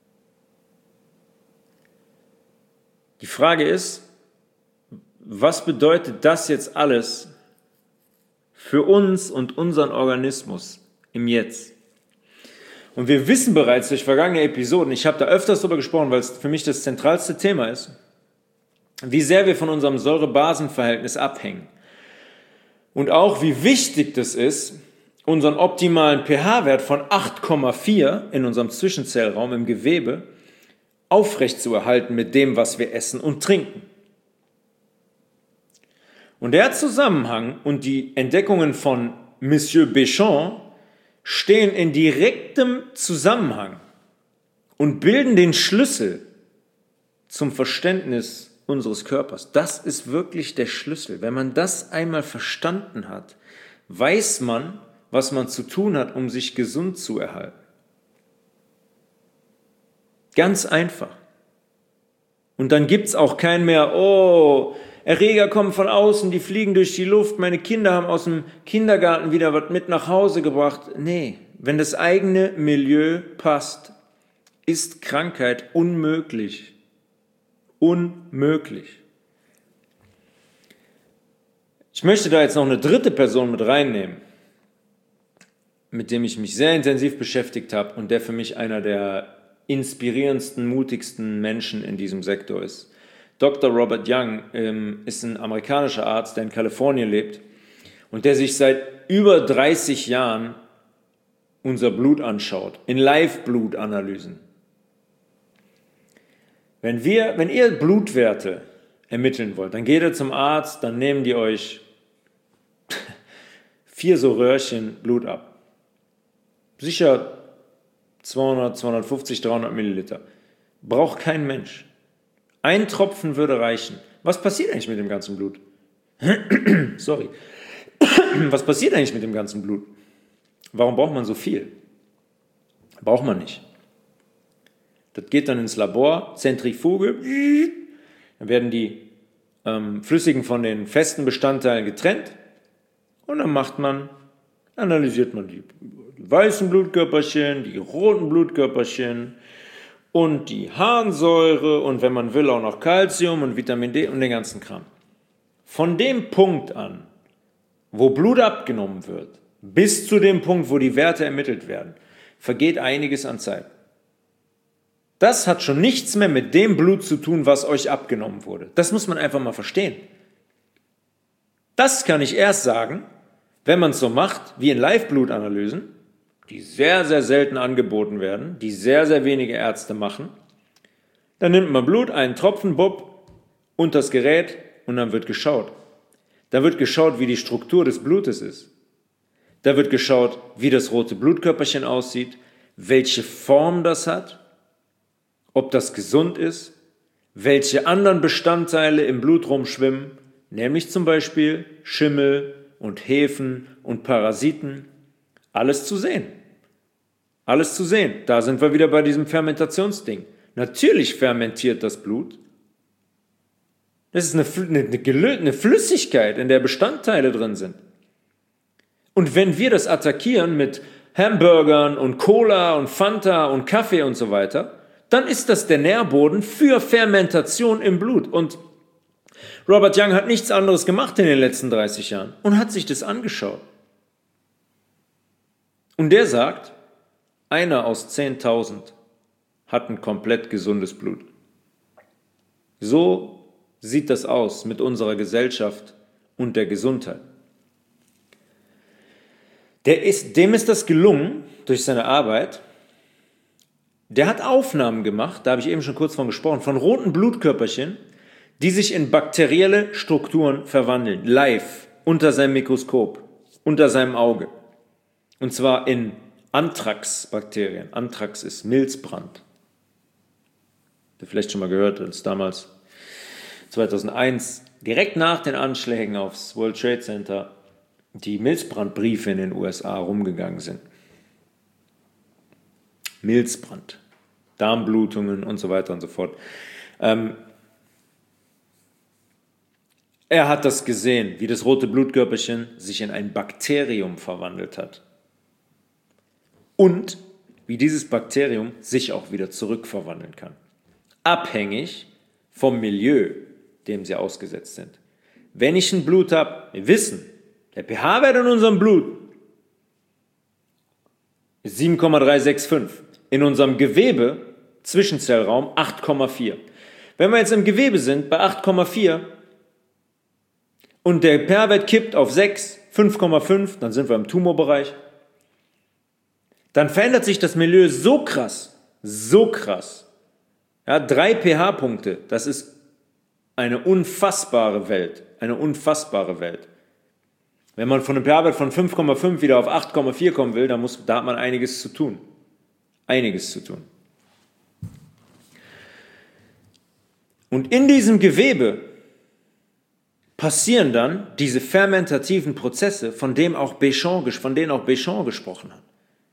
Die Frage ist, was bedeutet das jetzt alles für uns und unseren Organismus im Jetzt? Und wir wissen bereits durch vergangene Episoden, ich habe da öfters darüber gesprochen, weil es für mich das zentralste Thema ist, wie sehr wir von unserem Säure-Basen-Verhältnis abhängen. Und auch wie wichtig das ist, unseren optimalen pH-Wert von acht Komma vier in unserem Zwischenzellraum im Gewebe aufrechtzuerhalten mit dem, was wir essen und trinken. Und der Zusammenhang und die Entdeckungen von Monsieur Béchamp stehen in direktem Zusammenhang und bilden den Schlüssel zum Verständnis unseres Körpers. Das ist wirklich der Schlüssel. Wenn man das einmal verstanden hat, weiß man, was man zu tun hat, um sich gesund zu erhalten. Ganz einfach. Und dann gibt es auch kein mehr, oh, Erreger kommen von außen, die fliegen durch die Luft, meine Kinder haben aus dem Kindergarten wieder was mit nach Hause gebracht. Nee, wenn das eigene Milieu passt, ist Krankheit unmöglich. Unmöglich. Ich möchte da jetzt noch eine dritte Person mit reinnehmen, mit dem ich mich sehr intensiv beschäftigt habe und der für mich einer der inspirierendsten, mutigsten Menschen in diesem Sektor ist. Doktor Robert Young ähm, ist ein amerikanischer Arzt, der in Kalifornien lebt und der sich seit über dreißig Jahren unser Blut anschaut, in Live-Blutanalysen. Wenn wir, wenn ihr Blutwerte ermitteln wollt, dann geht ihr zum Arzt, dann nehmen die euch vier so Röhrchen Blut ab. Sicher zweihundert, zweihundertfünfzig, dreihundert Milliliter. Braucht kein Mensch. Ein Tropfen würde reichen. Was passiert eigentlich mit dem ganzen Blut? Sorry. Was passiert eigentlich mit dem ganzen Blut? Warum braucht man so viel? Braucht man nicht. Das geht dann ins Labor, Zentrifuge, dann werden die ähm, flüssigen von den festen Bestandteilen getrennt und dann macht man, analysiert man die, die weißen Blutkörperchen, die roten Blutkörperchen und die Harnsäure und wenn man will auch noch Calcium und Vitamin D und den ganzen Kram. Von dem Punkt an, wo Blut abgenommen wird, bis zu dem Punkt, wo die Werte ermittelt werden, vergeht einiges an Zeit. Das hat schon nichts mehr mit dem Blut zu tun, was euch abgenommen wurde. Das muss man einfach mal verstehen. Das kann ich erst sagen, wenn man es so macht wie in Live-Blutanalysen, die sehr, sehr selten angeboten werden, die sehr, sehr wenige Ärzte machen. Dann nimmt man Blut, einen Tropfen, Bob, und das Gerät und dann wird geschaut. Da wird geschaut, wie die Struktur des Blutes ist. Da wird geschaut, wie das rote Blutkörperchen aussieht, welche Form das hat, ob das gesund ist, welche anderen Bestandteile im Blut rumschwimmen, nämlich zum Beispiel Schimmel und Hefen und Parasiten. Alles zu sehen. Alles zu sehen. Da sind wir wieder bei diesem Fermentationsding. Natürlich fermentiert das Blut. Das ist eine, eine, eine Flüssigkeit, in der Bestandteile drin sind. Und wenn wir das attackieren mit Hamburgern und Cola und Fanta und Kaffee und so weiter, dann ist das der Nährboden für Fermentation im Blut. Und Robert Young hat nichts anderes gemacht in den letzten dreißig Jahren und hat sich das angeschaut. Und der sagt, einer aus zehntausend hat ein komplett gesundes Blut. So sieht das aus mit unserer Gesellschaft und der Gesundheit. Der ist, dem ist das gelungen durch seine Arbeit. Der hat Aufnahmen gemacht, da habe ich eben schon kurz von gesprochen, von roten Blutkörperchen, die sich in bakterielle Strukturen verwandeln, live, unter seinem Mikroskop, unter seinem Auge. Und zwar in Anthrax-Bakterien. Anthrax ist Milzbrand. Habt ihr vielleicht schon mal gehört, als damals zweitausendeins, direkt nach den Anschlägen aufs World Trade Center, die Milzbrandbriefe in den U S A rumgegangen sind. Milzbrand, Darmblutungen und so weiter und so fort. Ähm, er hat das gesehen, wie das rote Blutkörperchen sich in ein Bakterium verwandelt hat. Und wie dieses Bakterium sich auch wieder zurückverwandeln kann. Abhängig vom Milieu, dem sie ausgesetzt sind. Wenn ich ein Blut habe, wir wissen, der pH-Wert in unserem Blut ist sieben Komma drei sechs fünf. In unserem Gewebe, Zwischenzellraum, acht Komma vier. Wenn wir jetzt im Gewebe sind, bei acht Komma vier und der pH-Wert kippt auf sechs, fünf Komma fünf, dann sind wir im Tumorbereich, dann verändert sich das Milieu so krass, so krass. Ja, drei pH-Punkte, das ist eine unfassbare Welt, eine unfassbare Welt. Wenn man von einem pH-Wert von fünf Komma fünf wieder auf acht Komma vier kommen will, dann muss, da hat man einiges zu tun. Einiges zu tun. Und in diesem Gewebe passieren dann diese fermentativen Prozesse, von denen auch Béchamp, von denen auch Béchamp gesprochen hat.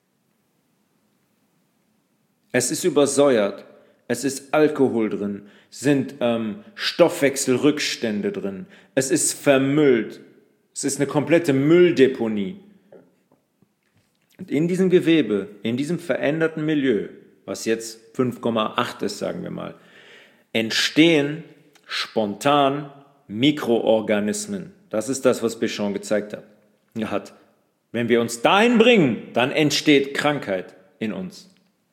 Es ist übersäuert, es ist Alkohol drin, sind ähm, Stoffwechselrückstände drin, es ist vermüllt, es ist eine komplette Mülldeponie. Und in diesem Gewebe, in diesem veränderten Milieu, was jetzt fünf Komma acht ist, sagen wir mal, entstehen spontan Mikroorganismen. Das ist das, was Béchamp gezeigt hat. Wenn wir uns dahin bringen, dann entsteht Krankheit in uns.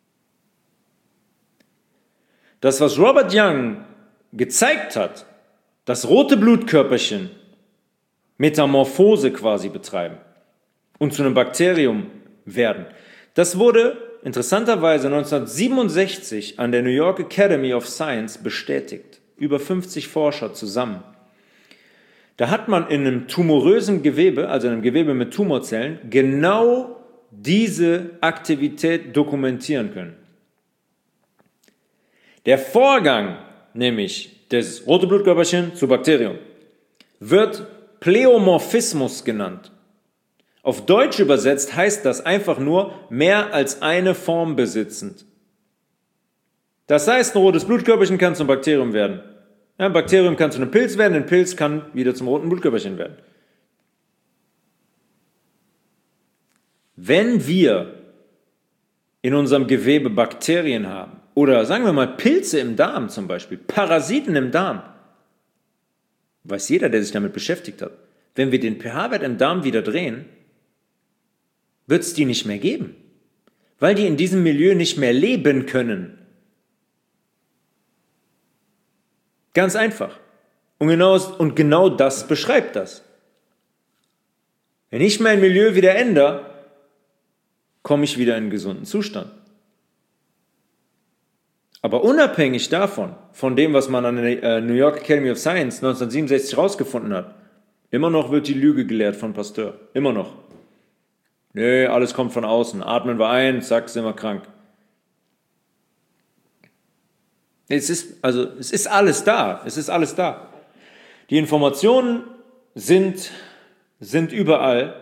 Das, was Robert Young gezeigt hat, dass rote Blutkörperchen Metamorphose quasi betreiben und zu einem Bakterium werden, das wurde interessanterweise neunzehnhundertsiebenundsechzig an der New York Academy of Science bestätigt. Über fünfzig Forscher zusammen. Da hat man in einem tumorösen Gewebe, also in einem Gewebe mit Tumorzellen, genau diese Aktivität dokumentieren können. Der Vorgang, nämlich das rote Blutkörperchen zu Bakterium, wird Pleomorphismus genannt. Auf Deutsch übersetzt heißt das einfach nur mehr als eine Form besitzend. Das heißt, ein rotes Blutkörperchen kann zum Bakterium werden. Ein Bakterium kann zu einem Pilz werden, ein Pilz kann wieder zum roten Blutkörperchen werden. Wenn wir in unserem Gewebe Bakterien haben, oder sagen wir mal Pilze im Darm zum Beispiel, Parasiten im Darm, weiß jeder, der sich damit beschäftigt hat, wenn wir den pH-Wert im Darm wieder drehen, wird es die nicht mehr geben, weil die in diesem Milieu nicht mehr leben können. Ganz einfach. Und genau, und genau das beschreibt das. Wenn ich mein Milieu wieder ändere, komme ich wieder in einen gesunden Zustand. Aber unabhängig davon, von dem, was man an der New York Academy of Science neunzehnhundertsiebenundsechzig herausgefunden hat, immer noch wird die Lüge gelehrt von Pasteur. Immer noch. Nee, alles kommt von außen. Atmen wir ein, zack, sind wir krank. Es ist, also, es ist alles da. Es ist alles da. Die Informationen sind, sind überall.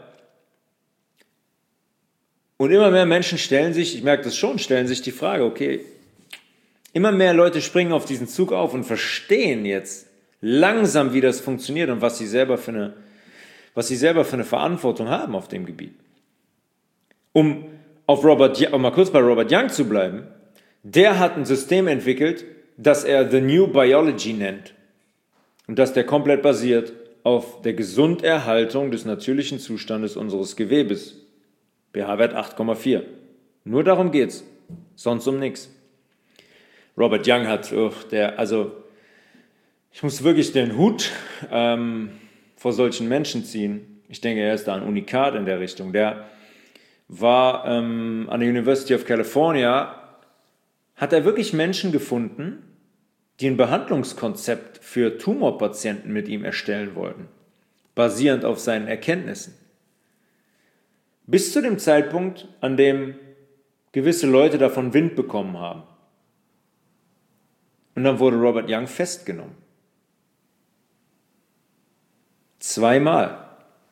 Und immer mehr Menschen stellen sich, ich merke das schon, stellen sich die Frage, okay, immer mehr Leute springen auf diesen Zug auf und verstehen jetzt langsam, wie das funktioniert und was sie selber für eine, was sie selber für eine Verantwortung haben auf dem Gebiet. Um auf Robert, um mal kurz bei Robert Young zu bleiben, der hat ein System entwickelt, das er The New Biology nennt. Und das der komplett basiert auf der Gesunderhaltung des natürlichen Zustandes unseres Gewebes. pH-Wert acht Komma vier. Nur darum geht's. Sonst um nichts. Robert Young hat, oh, der, also, ich muss wirklich den Hut ähm, vor solchen Menschen ziehen. Ich denke, er ist da ein Unikat in der Richtung. Der war ähm, an der University of California, hat er wirklich Menschen gefunden, die ein Behandlungskonzept für Tumorpatienten mit ihm erstellen wollten, basierend auf seinen Erkenntnissen. Bis zu dem Zeitpunkt, an dem gewisse Leute davon Wind bekommen haben. Und dann wurde Robert Young festgenommen. Zweimal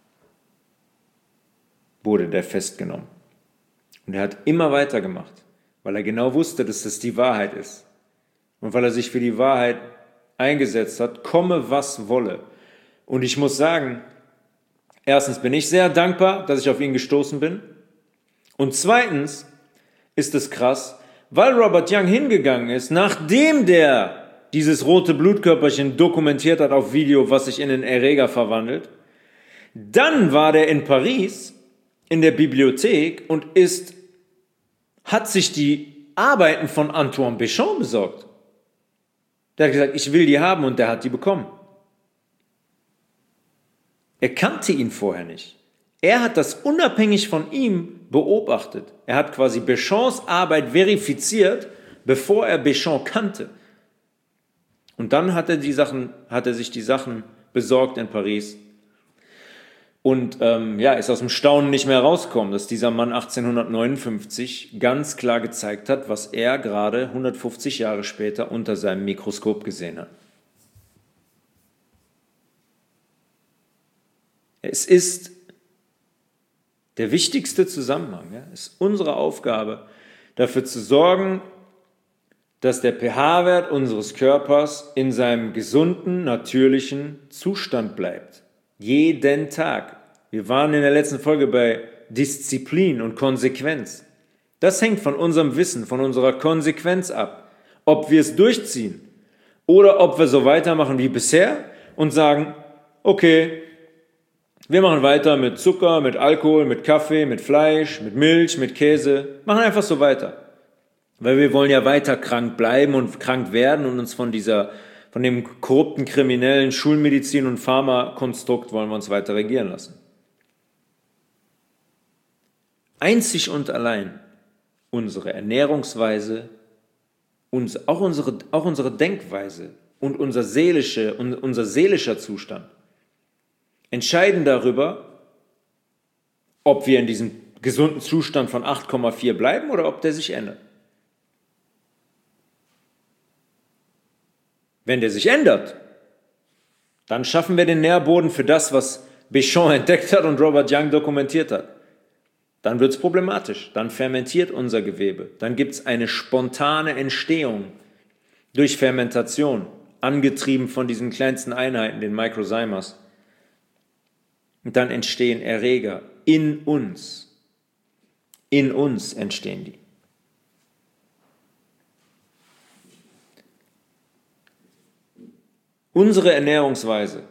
wurde der festgenommen. Und er hat immer weitergemacht, weil er genau wusste, dass das die Wahrheit ist. Und weil er sich für die Wahrheit eingesetzt hat, komme was wolle. Und ich muss sagen, erstens bin ich sehr dankbar, dass ich auf ihn gestoßen bin. Und zweitens ist es krass, weil Robert Young hingegangen ist, nachdem der dieses rote Blutkörperchen dokumentiert hat auf Video, was sich in einen Erreger verwandelt, dann war der in Paris in der Bibliothek und ist, hat sich die Arbeiten von Antoine Béchamp besorgt. Der hat gesagt, ich will die haben, und der hat die bekommen. Er kannte ihn vorher nicht. Er hat das unabhängig von ihm beobachtet. Er hat quasi Béchamps Arbeit verifiziert, bevor er Béchamp kannte. Und dann hat er, die Sachen, hat er sich die Sachen besorgt in Paris und ähm, ja, ist aus dem Staunen nicht mehr rausgekommen, dass dieser Mann achtzehnhundertneunundfünfzig ganz klar gezeigt hat, was er gerade hundertfünfzig Jahre später unter seinem Mikroskop gesehen hat. Es ist der wichtigste Zusammenhang. Ja? Es ist unsere Aufgabe, dafür zu sorgen, dass der pH-Wert unseres Körpers in seinem gesunden, natürlichen Zustand bleibt. Jeden Tag. Wir waren in der letzten Folge bei Disziplin und Konsequenz. Das hängt von unserem Wissen, von unserer Konsequenz ab. Ob wir es durchziehen oder ob wir so weitermachen wie bisher und sagen, okay, wir machen weiter mit Zucker, mit Alkohol, mit Kaffee, mit Fleisch, mit Milch, mit Käse. Machen einfach so weiter. Weil wir wollen ja weiter krank bleiben und krank werden und uns von dieser, von dem korrupten, kriminellen Schulmedizin- und Pharmakonstrukt wollen wir uns weiter regieren lassen. Einzig und allein unsere Ernährungsweise, uns, auch, unsere, auch unsere Denkweise und unser, seelische, unser seelischer Zustand entscheiden darüber, ob wir in diesem gesunden Zustand von acht Komma vier bleiben oder ob der sich ändert. Wenn der sich ändert, Dann schaffen wir den Nährboden für das, was Béchamp entdeckt hat und Robert Young dokumentiert hat. Dann wird es problematisch. Dann fermentiert unser Gewebe. Dann gibt es eine spontane Entstehung durch Fermentation, angetrieben von diesen kleinsten Einheiten, den Microzymers. Und dann entstehen Erreger in uns. In uns entstehen die. Unsere Ernährungsweise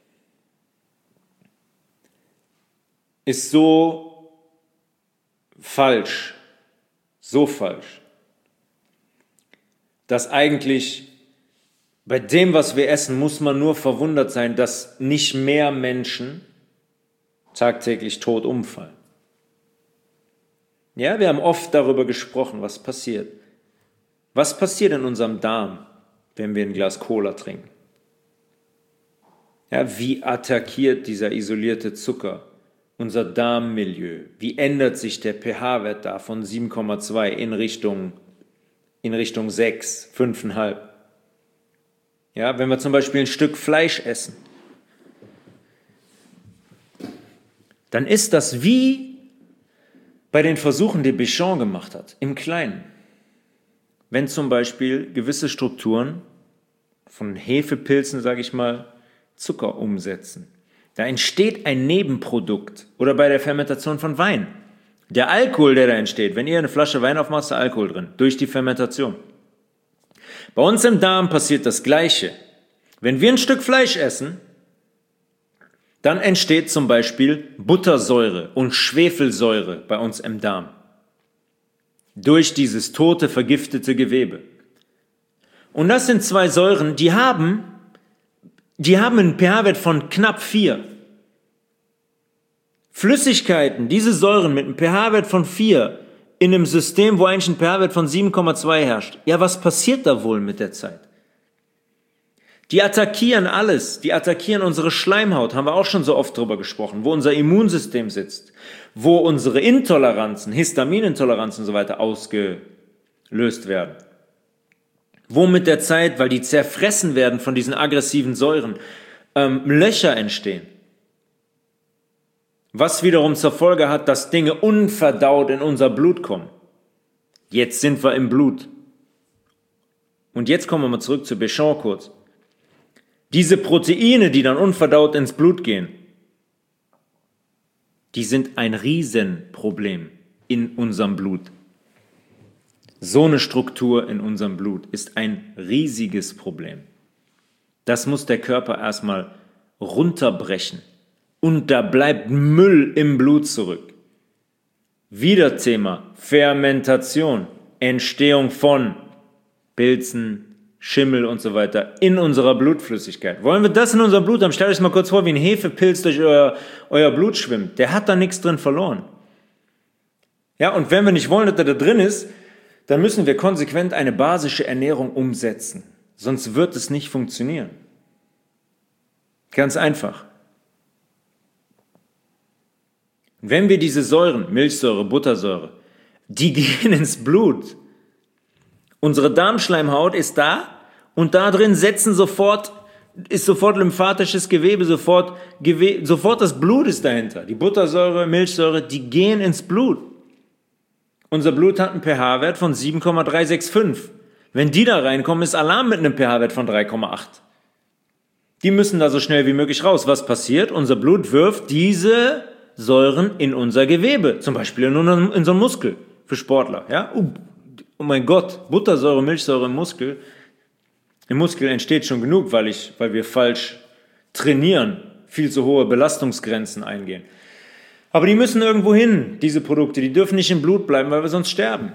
ist so falsch, so falsch, dass eigentlich bei dem, was wir essen, muss man nur verwundert sein, dass nicht mehr Menschen tagtäglich tot umfallen. Ja, wir haben oft darüber gesprochen, was passiert. Was passiert in unserem Darm, wenn wir ein Glas Cola trinken? Ja, wie attackiert dieser isolierte Zucker unser Darmmilieu? Wie ändert sich der pH-Wert da von sieben Komma zwei in Richtung, in Richtung sechs, fünf Komma fünf? Ja, wenn wir zum Beispiel ein Stück Fleisch essen, dann ist das wie bei den Versuchen, die Béchamp gemacht hat, im Kleinen. Wenn zum Beispiel gewisse Strukturen von Hefepilzen, sage ich mal, Zucker umsetzen. Da entsteht ein Nebenprodukt oder bei der Fermentation von Wein. Der Alkohol, der da entsteht, wenn ihr eine Flasche Wein aufmacht, ist da Alkohol drin, durch die Fermentation. Bei uns im Darm passiert das Gleiche. Wenn wir ein Stück Fleisch essen, dann entsteht zum Beispiel Buttersäure und Schwefelsäure bei uns im Darm. Durch dieses tote, vergiftete Gewebe. Und das sind zwei Säuren, die haben Die haben einen pH-Wert von knapp vier. Flüssigkeiten, diese Säuren mit einem pH-Wert von vier in einem System, wo eigentlich ein pH-Wert von sieben Komma zwei herrscht. Ja, was passiert da wohl mit der Zeit? Die attackieren alles. Die attackieren unsere Schleimhaut, haben wir auch schon so oft drüber gesprochen, wo unser Immunsystem sitzt, wo unsere Intoleranzen, Histaminintoleranzen und so weiter ausgelöst werden. Wo mit der Zeit, weil die zerfressen werden von diesen aggressiven Säuren, ähm, Löcher entstehen. Was wiederum zur Folge hat, dass Dinge unverdaut in unser Blut kommen. Jetzt sind wir im Blut. Und jetzt kommen wir mal zurück zu Béchamp kurz. Diese Proteine, die dann unverdaut ins Blut gehen, die sind ein Riesenproblem in unserem Blut. So eine Struktur in unserem Blut ist ein riesiges Problem. Das muss der Körper erstmal runterbrechen. Und da bleibt Müll im Blut zurück. Wieder Thema Fermentation, Entstehung von Pilzen, Schimmel und so weiter in unserer Blutflüssigkeit. Wollen wir das in unserem Blut haben? Stellt euch mal kurz vor, wie ein Hefepilz durch euer, euer Blut schwimmt. Der hat da nichts drin verloren. Ja, und wenn wir nicht wollen, dass er da drin ist, dann müssen wir konsequent eine basische Ernährung umsetzen. Sonst wird es nicht funktionieren. Ganz einfach. Wenn wir diese Säuren, Milchsäure, Buttersäure, die gehen ins Blut. Unsere Darmschleimhaut ist da und da drin setzen sofort, ist sofort lymphatisches Gewebe, sofort, Gewe- sofort das Blut ist dahinter. Die Buttersäure, Milchsäure, die gehen ins Blut. Unser Blut hat einen pH-Wert von sieben Komma drei sechs fünf. Wenn die da reinkommen, ist Alarm mit einem pH-Wert von drei Komma acht. Die müssen da so schnell wie möglich raus. Was passiert? Unser Blut wirft diese Säuren in unser Gewebe, zum Beispiel in, in so einen Muskel für Sportler. Ja? Oh, oh mein Gott, Buttersäure, Milchsäure im Muskel. Im Muskel entsteht schon genug, weil, ich, weil wir falsch trainieren, viel zu hohe Belastungsgrenzen eingehen. Aber die müssen irgendwo hin, diese Produkte. Die dürfen nicht im Blut bleiben, weil wir sonst sterben.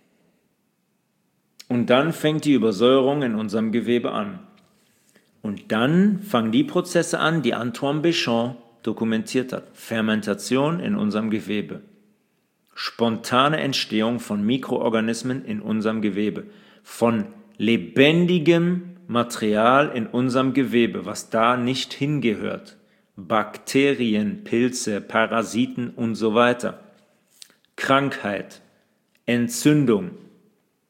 Und dann fängt die Übersäuerung in unserem Gewebe an. Und dann fangen die Prozesse an, die Antoine Béchamp dokumentiert hat. Fermentation in unserem Gewebe. Spontane Entstehung von Mikroorganismen in unserem Gewebe. Von lebendigem Material in unserem Gewebe, was da nicht hingehört. Bakterien, Pilze, Parasiten und so weiter. Krankheit, Entzündung.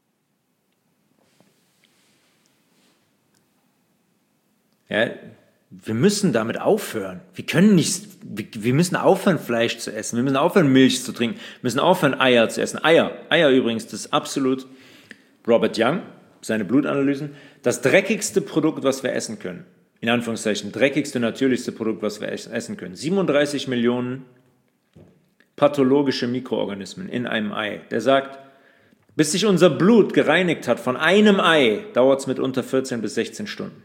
Ja, wir müssen damit aufhören. Wir können nicht, wir, wir müssen aufhören, Fleisch zu essen. Wir müssen aufhören, Milch zu trinken. Wir müssen aufhören, Eier zu essen. Eier, Eier übrigens, das ist absolut, Robert Young, seine Blutanalysen, das dreckigste Produkt, was wir essen können. In Anführungszeichen, dreckigste, natürlichste Produkt, was wir essen können. siebenunddreißig Millionen pathologische Mikroorganismen in einem Ei. Der sagt, bis sich unser Blut gereinigt hat von einem Ei, dauert es mitunter vierzehn bis sechzehn Stunden.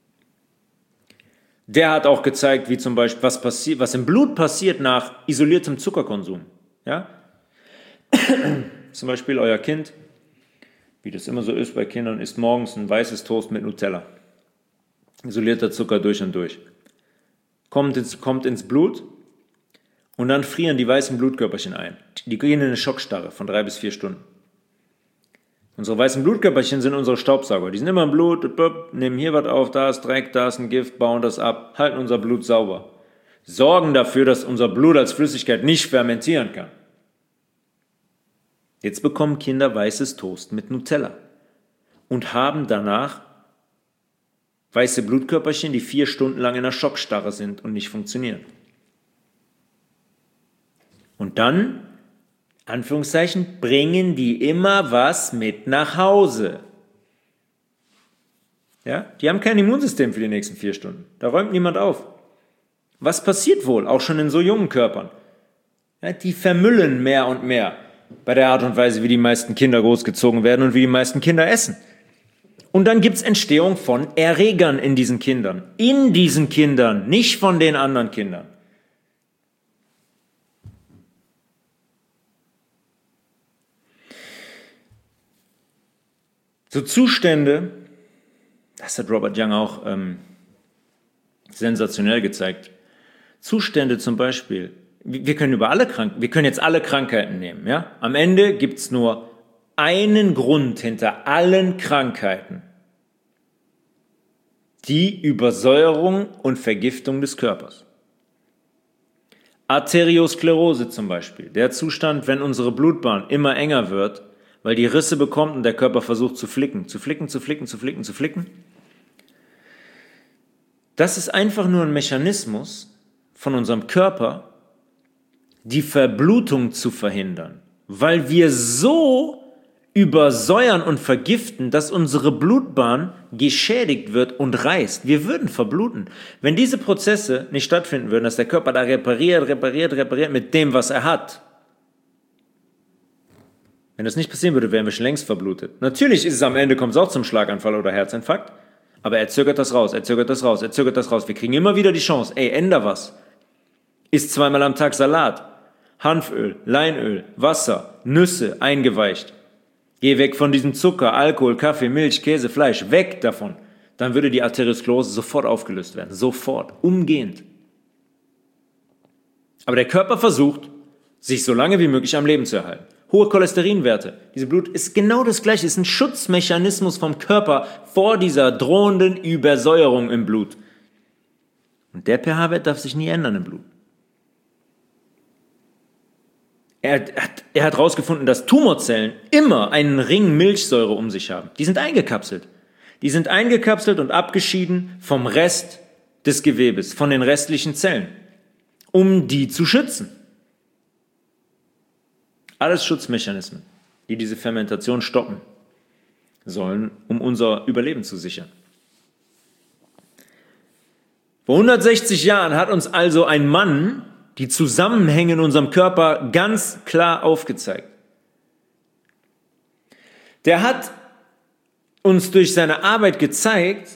Der hat auch gezeigt, wie zum Beispiel, was, passi- was im Blut passiert nach isoliertem Zuckerkonsum. Ja? Zum Beispiel euer Kind, wie das immer so ist bei Kindern, isst morgens ein weißes Toast mit Nutella. Isolierter Zucker durch und durch. Kommt ins, kommt ins Blut und dann frieren die weißen Blutkörperchen ein. Die gehen in eine Schockstarre von drei bis vier Stunden. Unsere weißen Blutkörperchen sind unsere Staubsauger. Die sind immer im Blut, nehmen hier was auf, da ist Dreck, da ist ein Gift, bauen das ab, halten unser Blut sauber. Sorgen dafür, dass unser Blut als Flüssigkeit nicht fermentieren kann. Jetzt bekommen Kinder weißes Toast mit Nutella und haben danach weiße Blutkörperchen, die vier Stunden lang in einer Schockstarre sind und nicht funktionieren. Und dann, Anführungszeichen, bringen die immer was mit nach Hause. Ja, die haben kein Immunsystem für die nächsten vier Stunden. Da räumt niemand auf. Was passiert wohl, auch schon in so jungen Körpern? Ja, die vermüllen mehr und mehr bei der Art und Weise, wie die meisten Kinder großgezogen werden und wie die meisten Kinder essen. Und dann gibt es Entstehung von Erregern in diesen Kindern. In diesen Kindern, nicht von den anderen Kindern. So Zustände, das hat Robert Young auch ähm, sensationell gezeigt. Zustände zum Beispiel, wir können über alle Krank- wir können jetzt alle Krankheiten nehmen. Ja? Am Ende gibt es nur einen Grund hinter allen Krankheiten: die Übersäuerung und Vergiftung des Körpers. Arteriosklerose zum Beispiel, der Zustand, wenn unsere Blutbahn immer enger wird, weil die Risse bekommt und der Körper versucht zu flicken, zu flicken, zu flicken, zu flicken, zu flicken. Das ist einfach nur ein Mechanismus von unserem Körper, die Verblutung zu verhindern, weil wir so übersäuern und vergiften, dass unsere Blutbahn geschädigt wird und reißt. Wir würden verbluten. Wenn diese Prozesse nicht stattfinden würden, dass der Körper da repariert, repariert, repariert mit dem, was er hat. Wenn das nicht passieren würde, wären wir schon längst verblutet. Natürlich ist es am Ende, kommt es auch zum Schlaganfall oder Herzinfarkt, aber er zögert das raus, er zögert das raus, er zögert das raus. Wir kriegen immer wieder die Chance, ey, änder was. Iss zweimal am Tag Salat, Hanföl, Leinöl, Wasser, Nüsse, eingeweicht. Geh weg von diesem Zucker, Alkohol, Kaffee, Milch, Käse, Fleisch, weg davon. Dann würde die Arteriosklerose sofort aufgelöst werden, sofort, umgehend. Aber der Körper versucht, sich so lange wie möglich am Leben zu erhalten. Hohe Cholesterinwerte, diese Blut ist genau das Gleiche, ist ein Schutzmechanismus vom Körper vor dieser drohenden Übersäuerung im Blut. Und der pH-Wert darf sich nie ändern im Blut. Er hat, er hat herausgefunden, dass Tumorzellen immer einen Ring Milchsäure um sich haben. Die sind eingekapselt. Die sind eingekapselt und abgeschieden vom Rest des Gewebes, von den restlichen Zellen, um die zu schützen. Alles Schutzmechanismen, die diese Fermentation stoppen sollen, um unser Überleben zu sichern. Vor hundertsechzig Jahren hat uns also ein Mann die Zusammenhänge in unserem Körper ganz klar aufgezeigt. Der hat uns durch seine Arbeit gezeigt,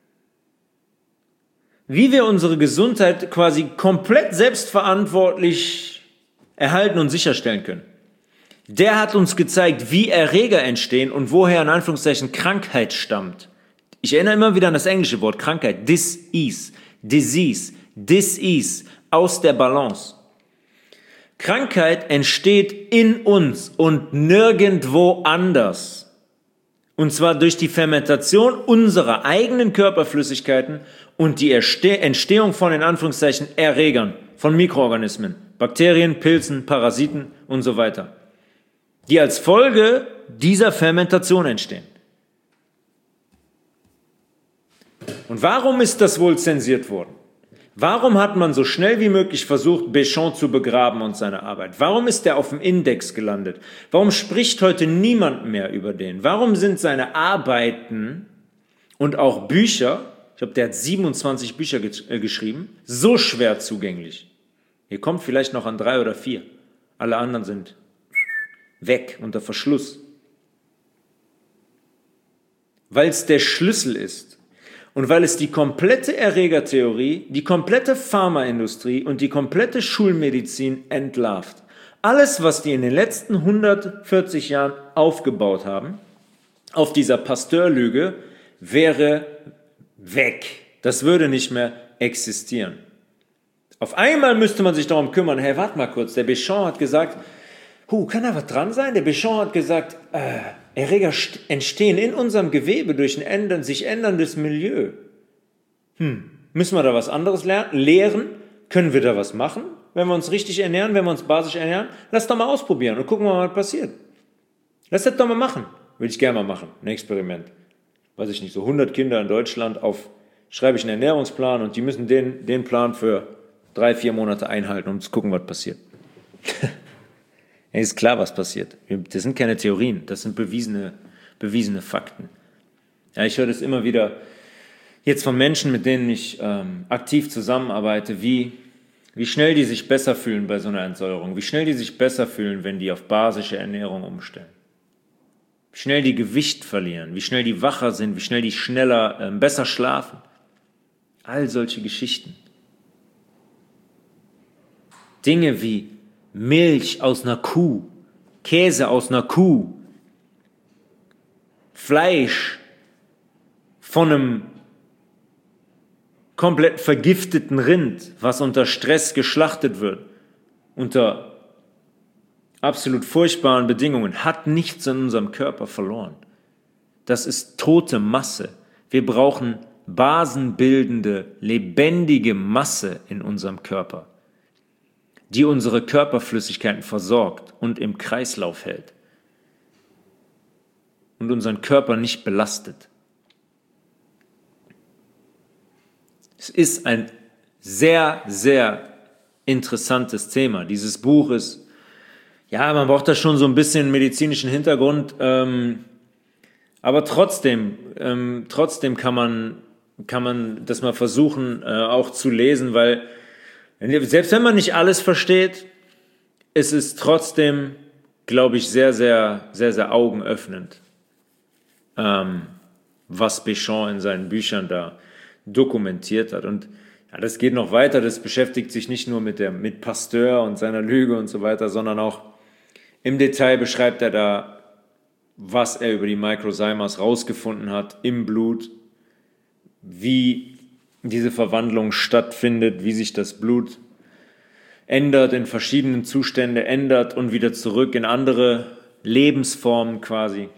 wie wir unsere Gesundheit quasi komplett selbstverantwortlich erhalten und sicherstellen können. Der hat uns gezeigt, wie Erreger entstehen und woher in Anführungszeichen Krankheit stammt. Ich erinnere immer wieder an das englische Wort Krankheit. Dis-ease, disease, dis-ease, aus der Balance. Krankheit entsteht in uns und nirgendwo anders. Und zwar durch die Fermentation unserer eigenen Körperflüssigkeiten und die Entstehung von, in Anführungszeichen, Erregern, von Mikroorganismen, Bakterien, Pilzen, Parasiten und so weiter, die als Folge dieser Fermentation entstehen. Und warum ist das wohl zensiert worden? Warum hat man so schnell wie möglich versucht, Béchamp zu begraben und seine Arbeit? Warum ist er auf dem Index gelandet? Warum spricht heute niemand mehr über den? Warum sind seine Arbeiten und auch Bücher, ich glaube, der hat siebenundzwanzig Bücher ge- äh, geschrieben, so schwer zugänglich? Ihr kommt vielleicht noch an drei oder vier. Alle anderen sind weg, unter Verschluss. Weil es der Schlüssel ist und weil es die komplette Erregertheorie, die komplette Pharmaindustrie und die komplette Schulmedizin entlarvt. Alles, was die in den letzten hundertvierzig Jahren aufgebaut haben, auf dieser Pasteur-Lüge, wäre weg. Das würde nicht mehr existieren. Auf einmal müsste man sich darum kümmern, hey, warte mal kurz, der Béchamp hat gesagt, huh, kann da was dran sein? Der Béchamp hat gesagt, äh, Erreger st- entstehen in unserem Gewebe durch ein ändern, sich änderndes Milieu. Hm, müssen wir da was anderes lernen? Lehren? Können wir da was machen? Wenn wir uns richtig ernähren, wenn wir uns basisch ernähren? Lass doch mal ausprobieren und gucken wir mal, was passiert. Lass das doch mal machen. Würde ich gerne mal machen, ein Experiment. Weiß ich nicht, so hundert Kinder in Deutschland auf, schreibe ich einen Ernährungsplan und die müssen den, den Plan für drei, vier Monate einhalten, um zu gucken, was passiert. Es ist klar, was passiert. Das sind keine Theorien, das sind bewiesene, bewiesene Fakten. Ja, ich höre das immer wieder jetzt von Menschen, mit denen ich ähm, aktiv zusammenarbeite, wie, wie schnell die sich besser fühlen bei so einer Entsäuerung, wie schnell die sich besser fühlen, wenn die auf basische Ernährung umstellen. Wie schnell die Gewicht verlieren, wie schnell die wacher sind, wie schnell die schneller, ähm, besser schlafen. All solche Geschichten. Dinge wie Milch aus einer Kuh, Käse aus einer Kuh, Fleisch von einem komplett vergifteten Rind, was unter Stress geschlachtet wird, unter absolut furchtbaren Bedingungen, hat nichts in unserem Körper verloren. Das ist tote Masse. Wir brauchen basenbildende, lebendige Masse in unserem Körper, die unsere Körperflüssigkeiten versorgt und im Kreislauf hält und unseren Körper nicht belastet. Es ist ein sehr, sehr interessantes Thema. Dieses Buch ist, ja, man braucht da schon so ein bisschen medizinischen Hintergrund, ähm, aber trotzdem, ähm, trotzdem kann man, kann man das mal versuchen, äh, auch zu lesen, weil selbst wenn man nicht alles versteht, ist es trotzdem, glaube ich, sehr, sehr, sehr, sehr augenöffnend, ähm, was Béchamp in seinen Büchern da dokumentiert hat. Und ja, das geht noch weiter, das beschäftigt sich nicht nur mit, der, mit Pasteur und seiner Lüge und so weiter, sondern auch im Detail beschreibt er da, was er über die Microzymas rausgefunden hat im Blut, wie diese Verwandlung stattfindet, wie sich das Blut ändert, in verschiedenen Zustände ändert und wieder zurück in andere Lebensformen quasi.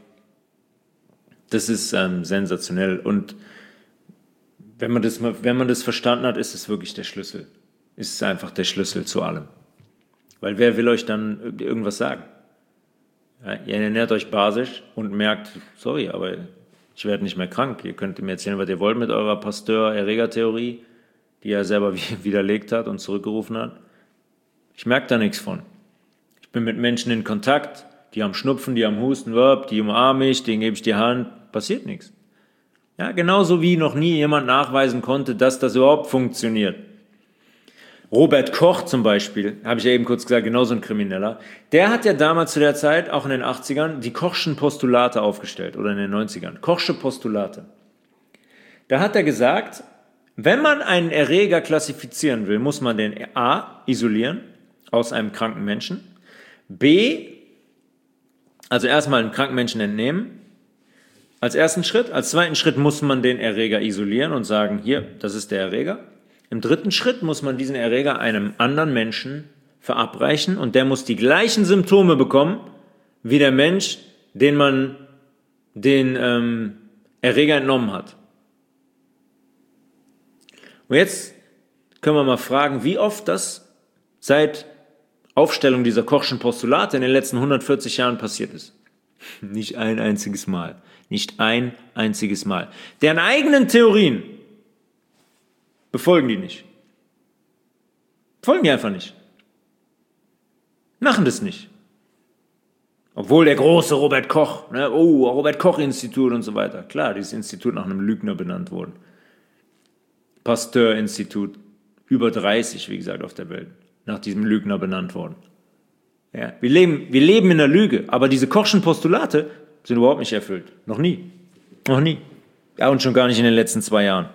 Das ist ähm, sensationell. Und wenn man das, wenn man das verstanden hat, ist es wirklich der Schlüssel. Ist es einfach der Schlüssel zu allem. Weil wer will euch dann irgendwas sagen? Ja, ihr ernährt euch basisch und merkt, sorry, aber ich werde nicht mehr krank. Ihr könnt mir erzählen, was ihr wollt mit eurer Pasteur-Erreger-Theorie, die er selber widerlegt hat und zurückgerufen hat. Ich merke da nichts von. Ich bin mit Menschen in Kontakt, die haben Schnupfen, die haben Husten, die umarme ich, denen gebe ich die Hand, passiert nichts. Ja, genauso wie noch nie jemand nachweisen konnte, dass das überhaupt funktioniert. Robert Koch zum Beispiel, habe ich ja eben kurz gesagt, genauso ein Krimineller, der hat ja damals zu der Zeit, auch in den achtzigern, die Kochschen Postulate aufgestellt, oder in den neunzigern, Kochsche Postulate. Da hat er gesagt, wenn man einen Erreger klassifizieren will, muss man den A, isolieren aus einem kranken Menschen, B, also erstmal einen kranken Menschen entnehmen, als ersten Schritt, als zweiten Schritt muss man den Erreger isolieren und sagen, hier, das ist der Erreger. Im dritten Schritt muss man diesen Erreger einem anderen Menschen verabreichen und der muss die gleichen Symptome bekommen wie der Mensch, den man den ähm, Erreger entnommen hat. Und jetzt können wir mal fragen, wie oft das seit Aufstellung dieser Kochschen Postulate in den letzten hundertvierzig Jahren passiert ist. Nicht ein einziges Mal. Nicht ein einziges Mal. Deren eigenen Theorien befolgen die nicht. Folgen die einfach nicht. Machen das nicht. Obwohl der große Robert Koch, ne, oh, Robert Koch Institut und so weiter. Klar, dieses Institut nach einem Lügner benannt worden. Pasteur Institut, über dreißig, wie gesagt, auf der Welt, nach diesem Lügner benannt worden. Ja, wir leben, wir leben in der Lüge, aber diese Kochschen Postulate sind überhaupt nicht erfüllt. Noch nie. Noch nie. Ja, und schon gar nicht in den letzten zwei Jahren.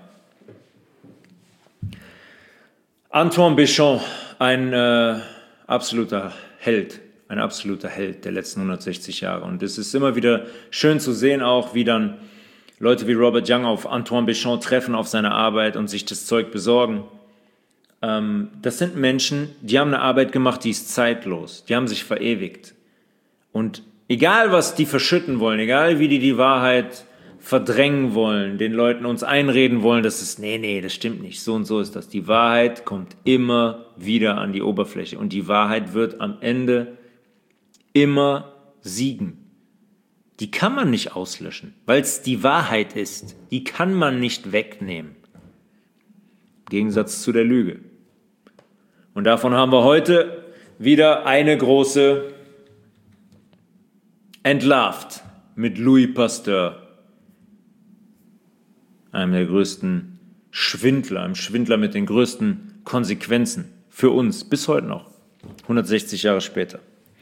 Antoine Béchamp, ein äh, absoluter Held. Ein absoluter Held der letzten hundertsechzig Jahre. Und es ist immer wieder schön zu sehen auch, wie dann Leute wie Robert Young auf Antoine Béchamp treffen auf seine Arbeit und sich das Zeug besorgen. Ähm, das sind Menschen, die haben eine Arbeit gemacht, die ist zeitlos. Die haben sich verewigt. Und egal, was die verschütten wollen, egal, wie die die Wahrheit verdrängen wollen, den Leuten uns einreden wollen, dass es, nee, nee, das stimmt nicht, so und so ist das. Die Wahrheit kommt immer wieder an die Oberfläche. Und die Wahrheit wird am Ende immer siegen. Die kann man nicht auslöschen, weil es die Wahrheit ist. Die kann man nicht wegnehmen. Im Gegensatz zu der Lüge. Und davon haben wir heute wieder eine große entlarvt mit Louis Pasteur, einem der größten Schwindler, einem Schwindler mit den größten Konsequenzen für uns, bis heute noch, hundertsechzig Jahre später.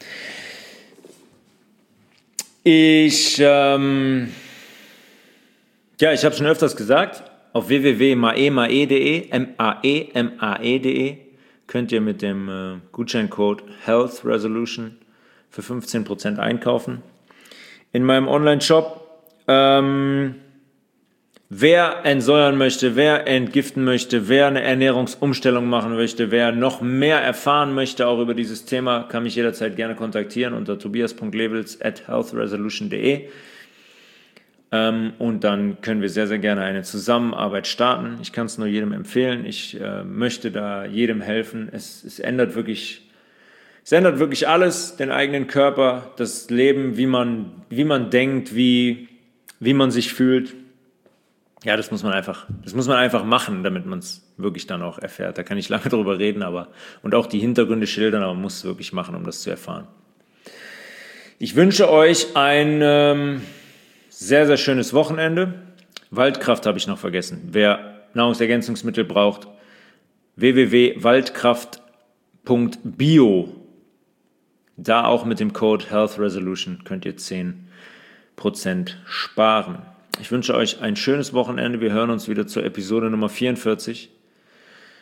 Ich, ähm, ja, ich habe schon öfters gesagt, auf w w w punkt maemae punkt de, M A E M A E punkt de, könnt ihr mit dem äh, Gutscheincode Health Resolution für fünfzehn Prozent einkaufen. In meinem Online-Shop, ähm, wer entsäuern möchte, wer entgiften möchte, wer eine Ernährungsumstellung machen möchte, wer noch mehr erfahren möchte, auch über dieses Thema, kann mich jederzeit gerne kontaktieren unter tobias punkt levels at healthresolution punkt de. Ähm, und dann können wir sehr, sehr gerne eine Zusammenarbeit starten. Ich kann es nur jedem empfehlen. Ich äh, möchte da jedem helfen. Es, es ändert wirklich, es ändert wirklich alles, den eigenen Körper, das Leben, wie man, wie man denkt, wie, wie man sich fühlt. Ja, das muss man einfach, das muss man einfach machen, damit man es wirklich dann auch erfährt. Da kann ich lange drüber reden, aber und auch die Hintergründe schildern, aber man muss es wirklich machen, um das zu erfahren. Ich wünsche euch ein ähm, sehr, sehr schönes Wochenende. Waldkraft habe ich noch vergessen. Wer Nahrungsergänzungsmittel braucht, w w w punkt waldkraft punkt bio. Da auch mit dem Code Health Resolution könnt ihr zehn Prozent sparen. Ich wünsche euch ein schönes Wochenende. Wir hören uns wieder zur Episode Nummer vierundvierzig.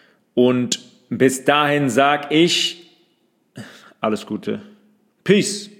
Und bis dahin sage ich alles Gute. Peace.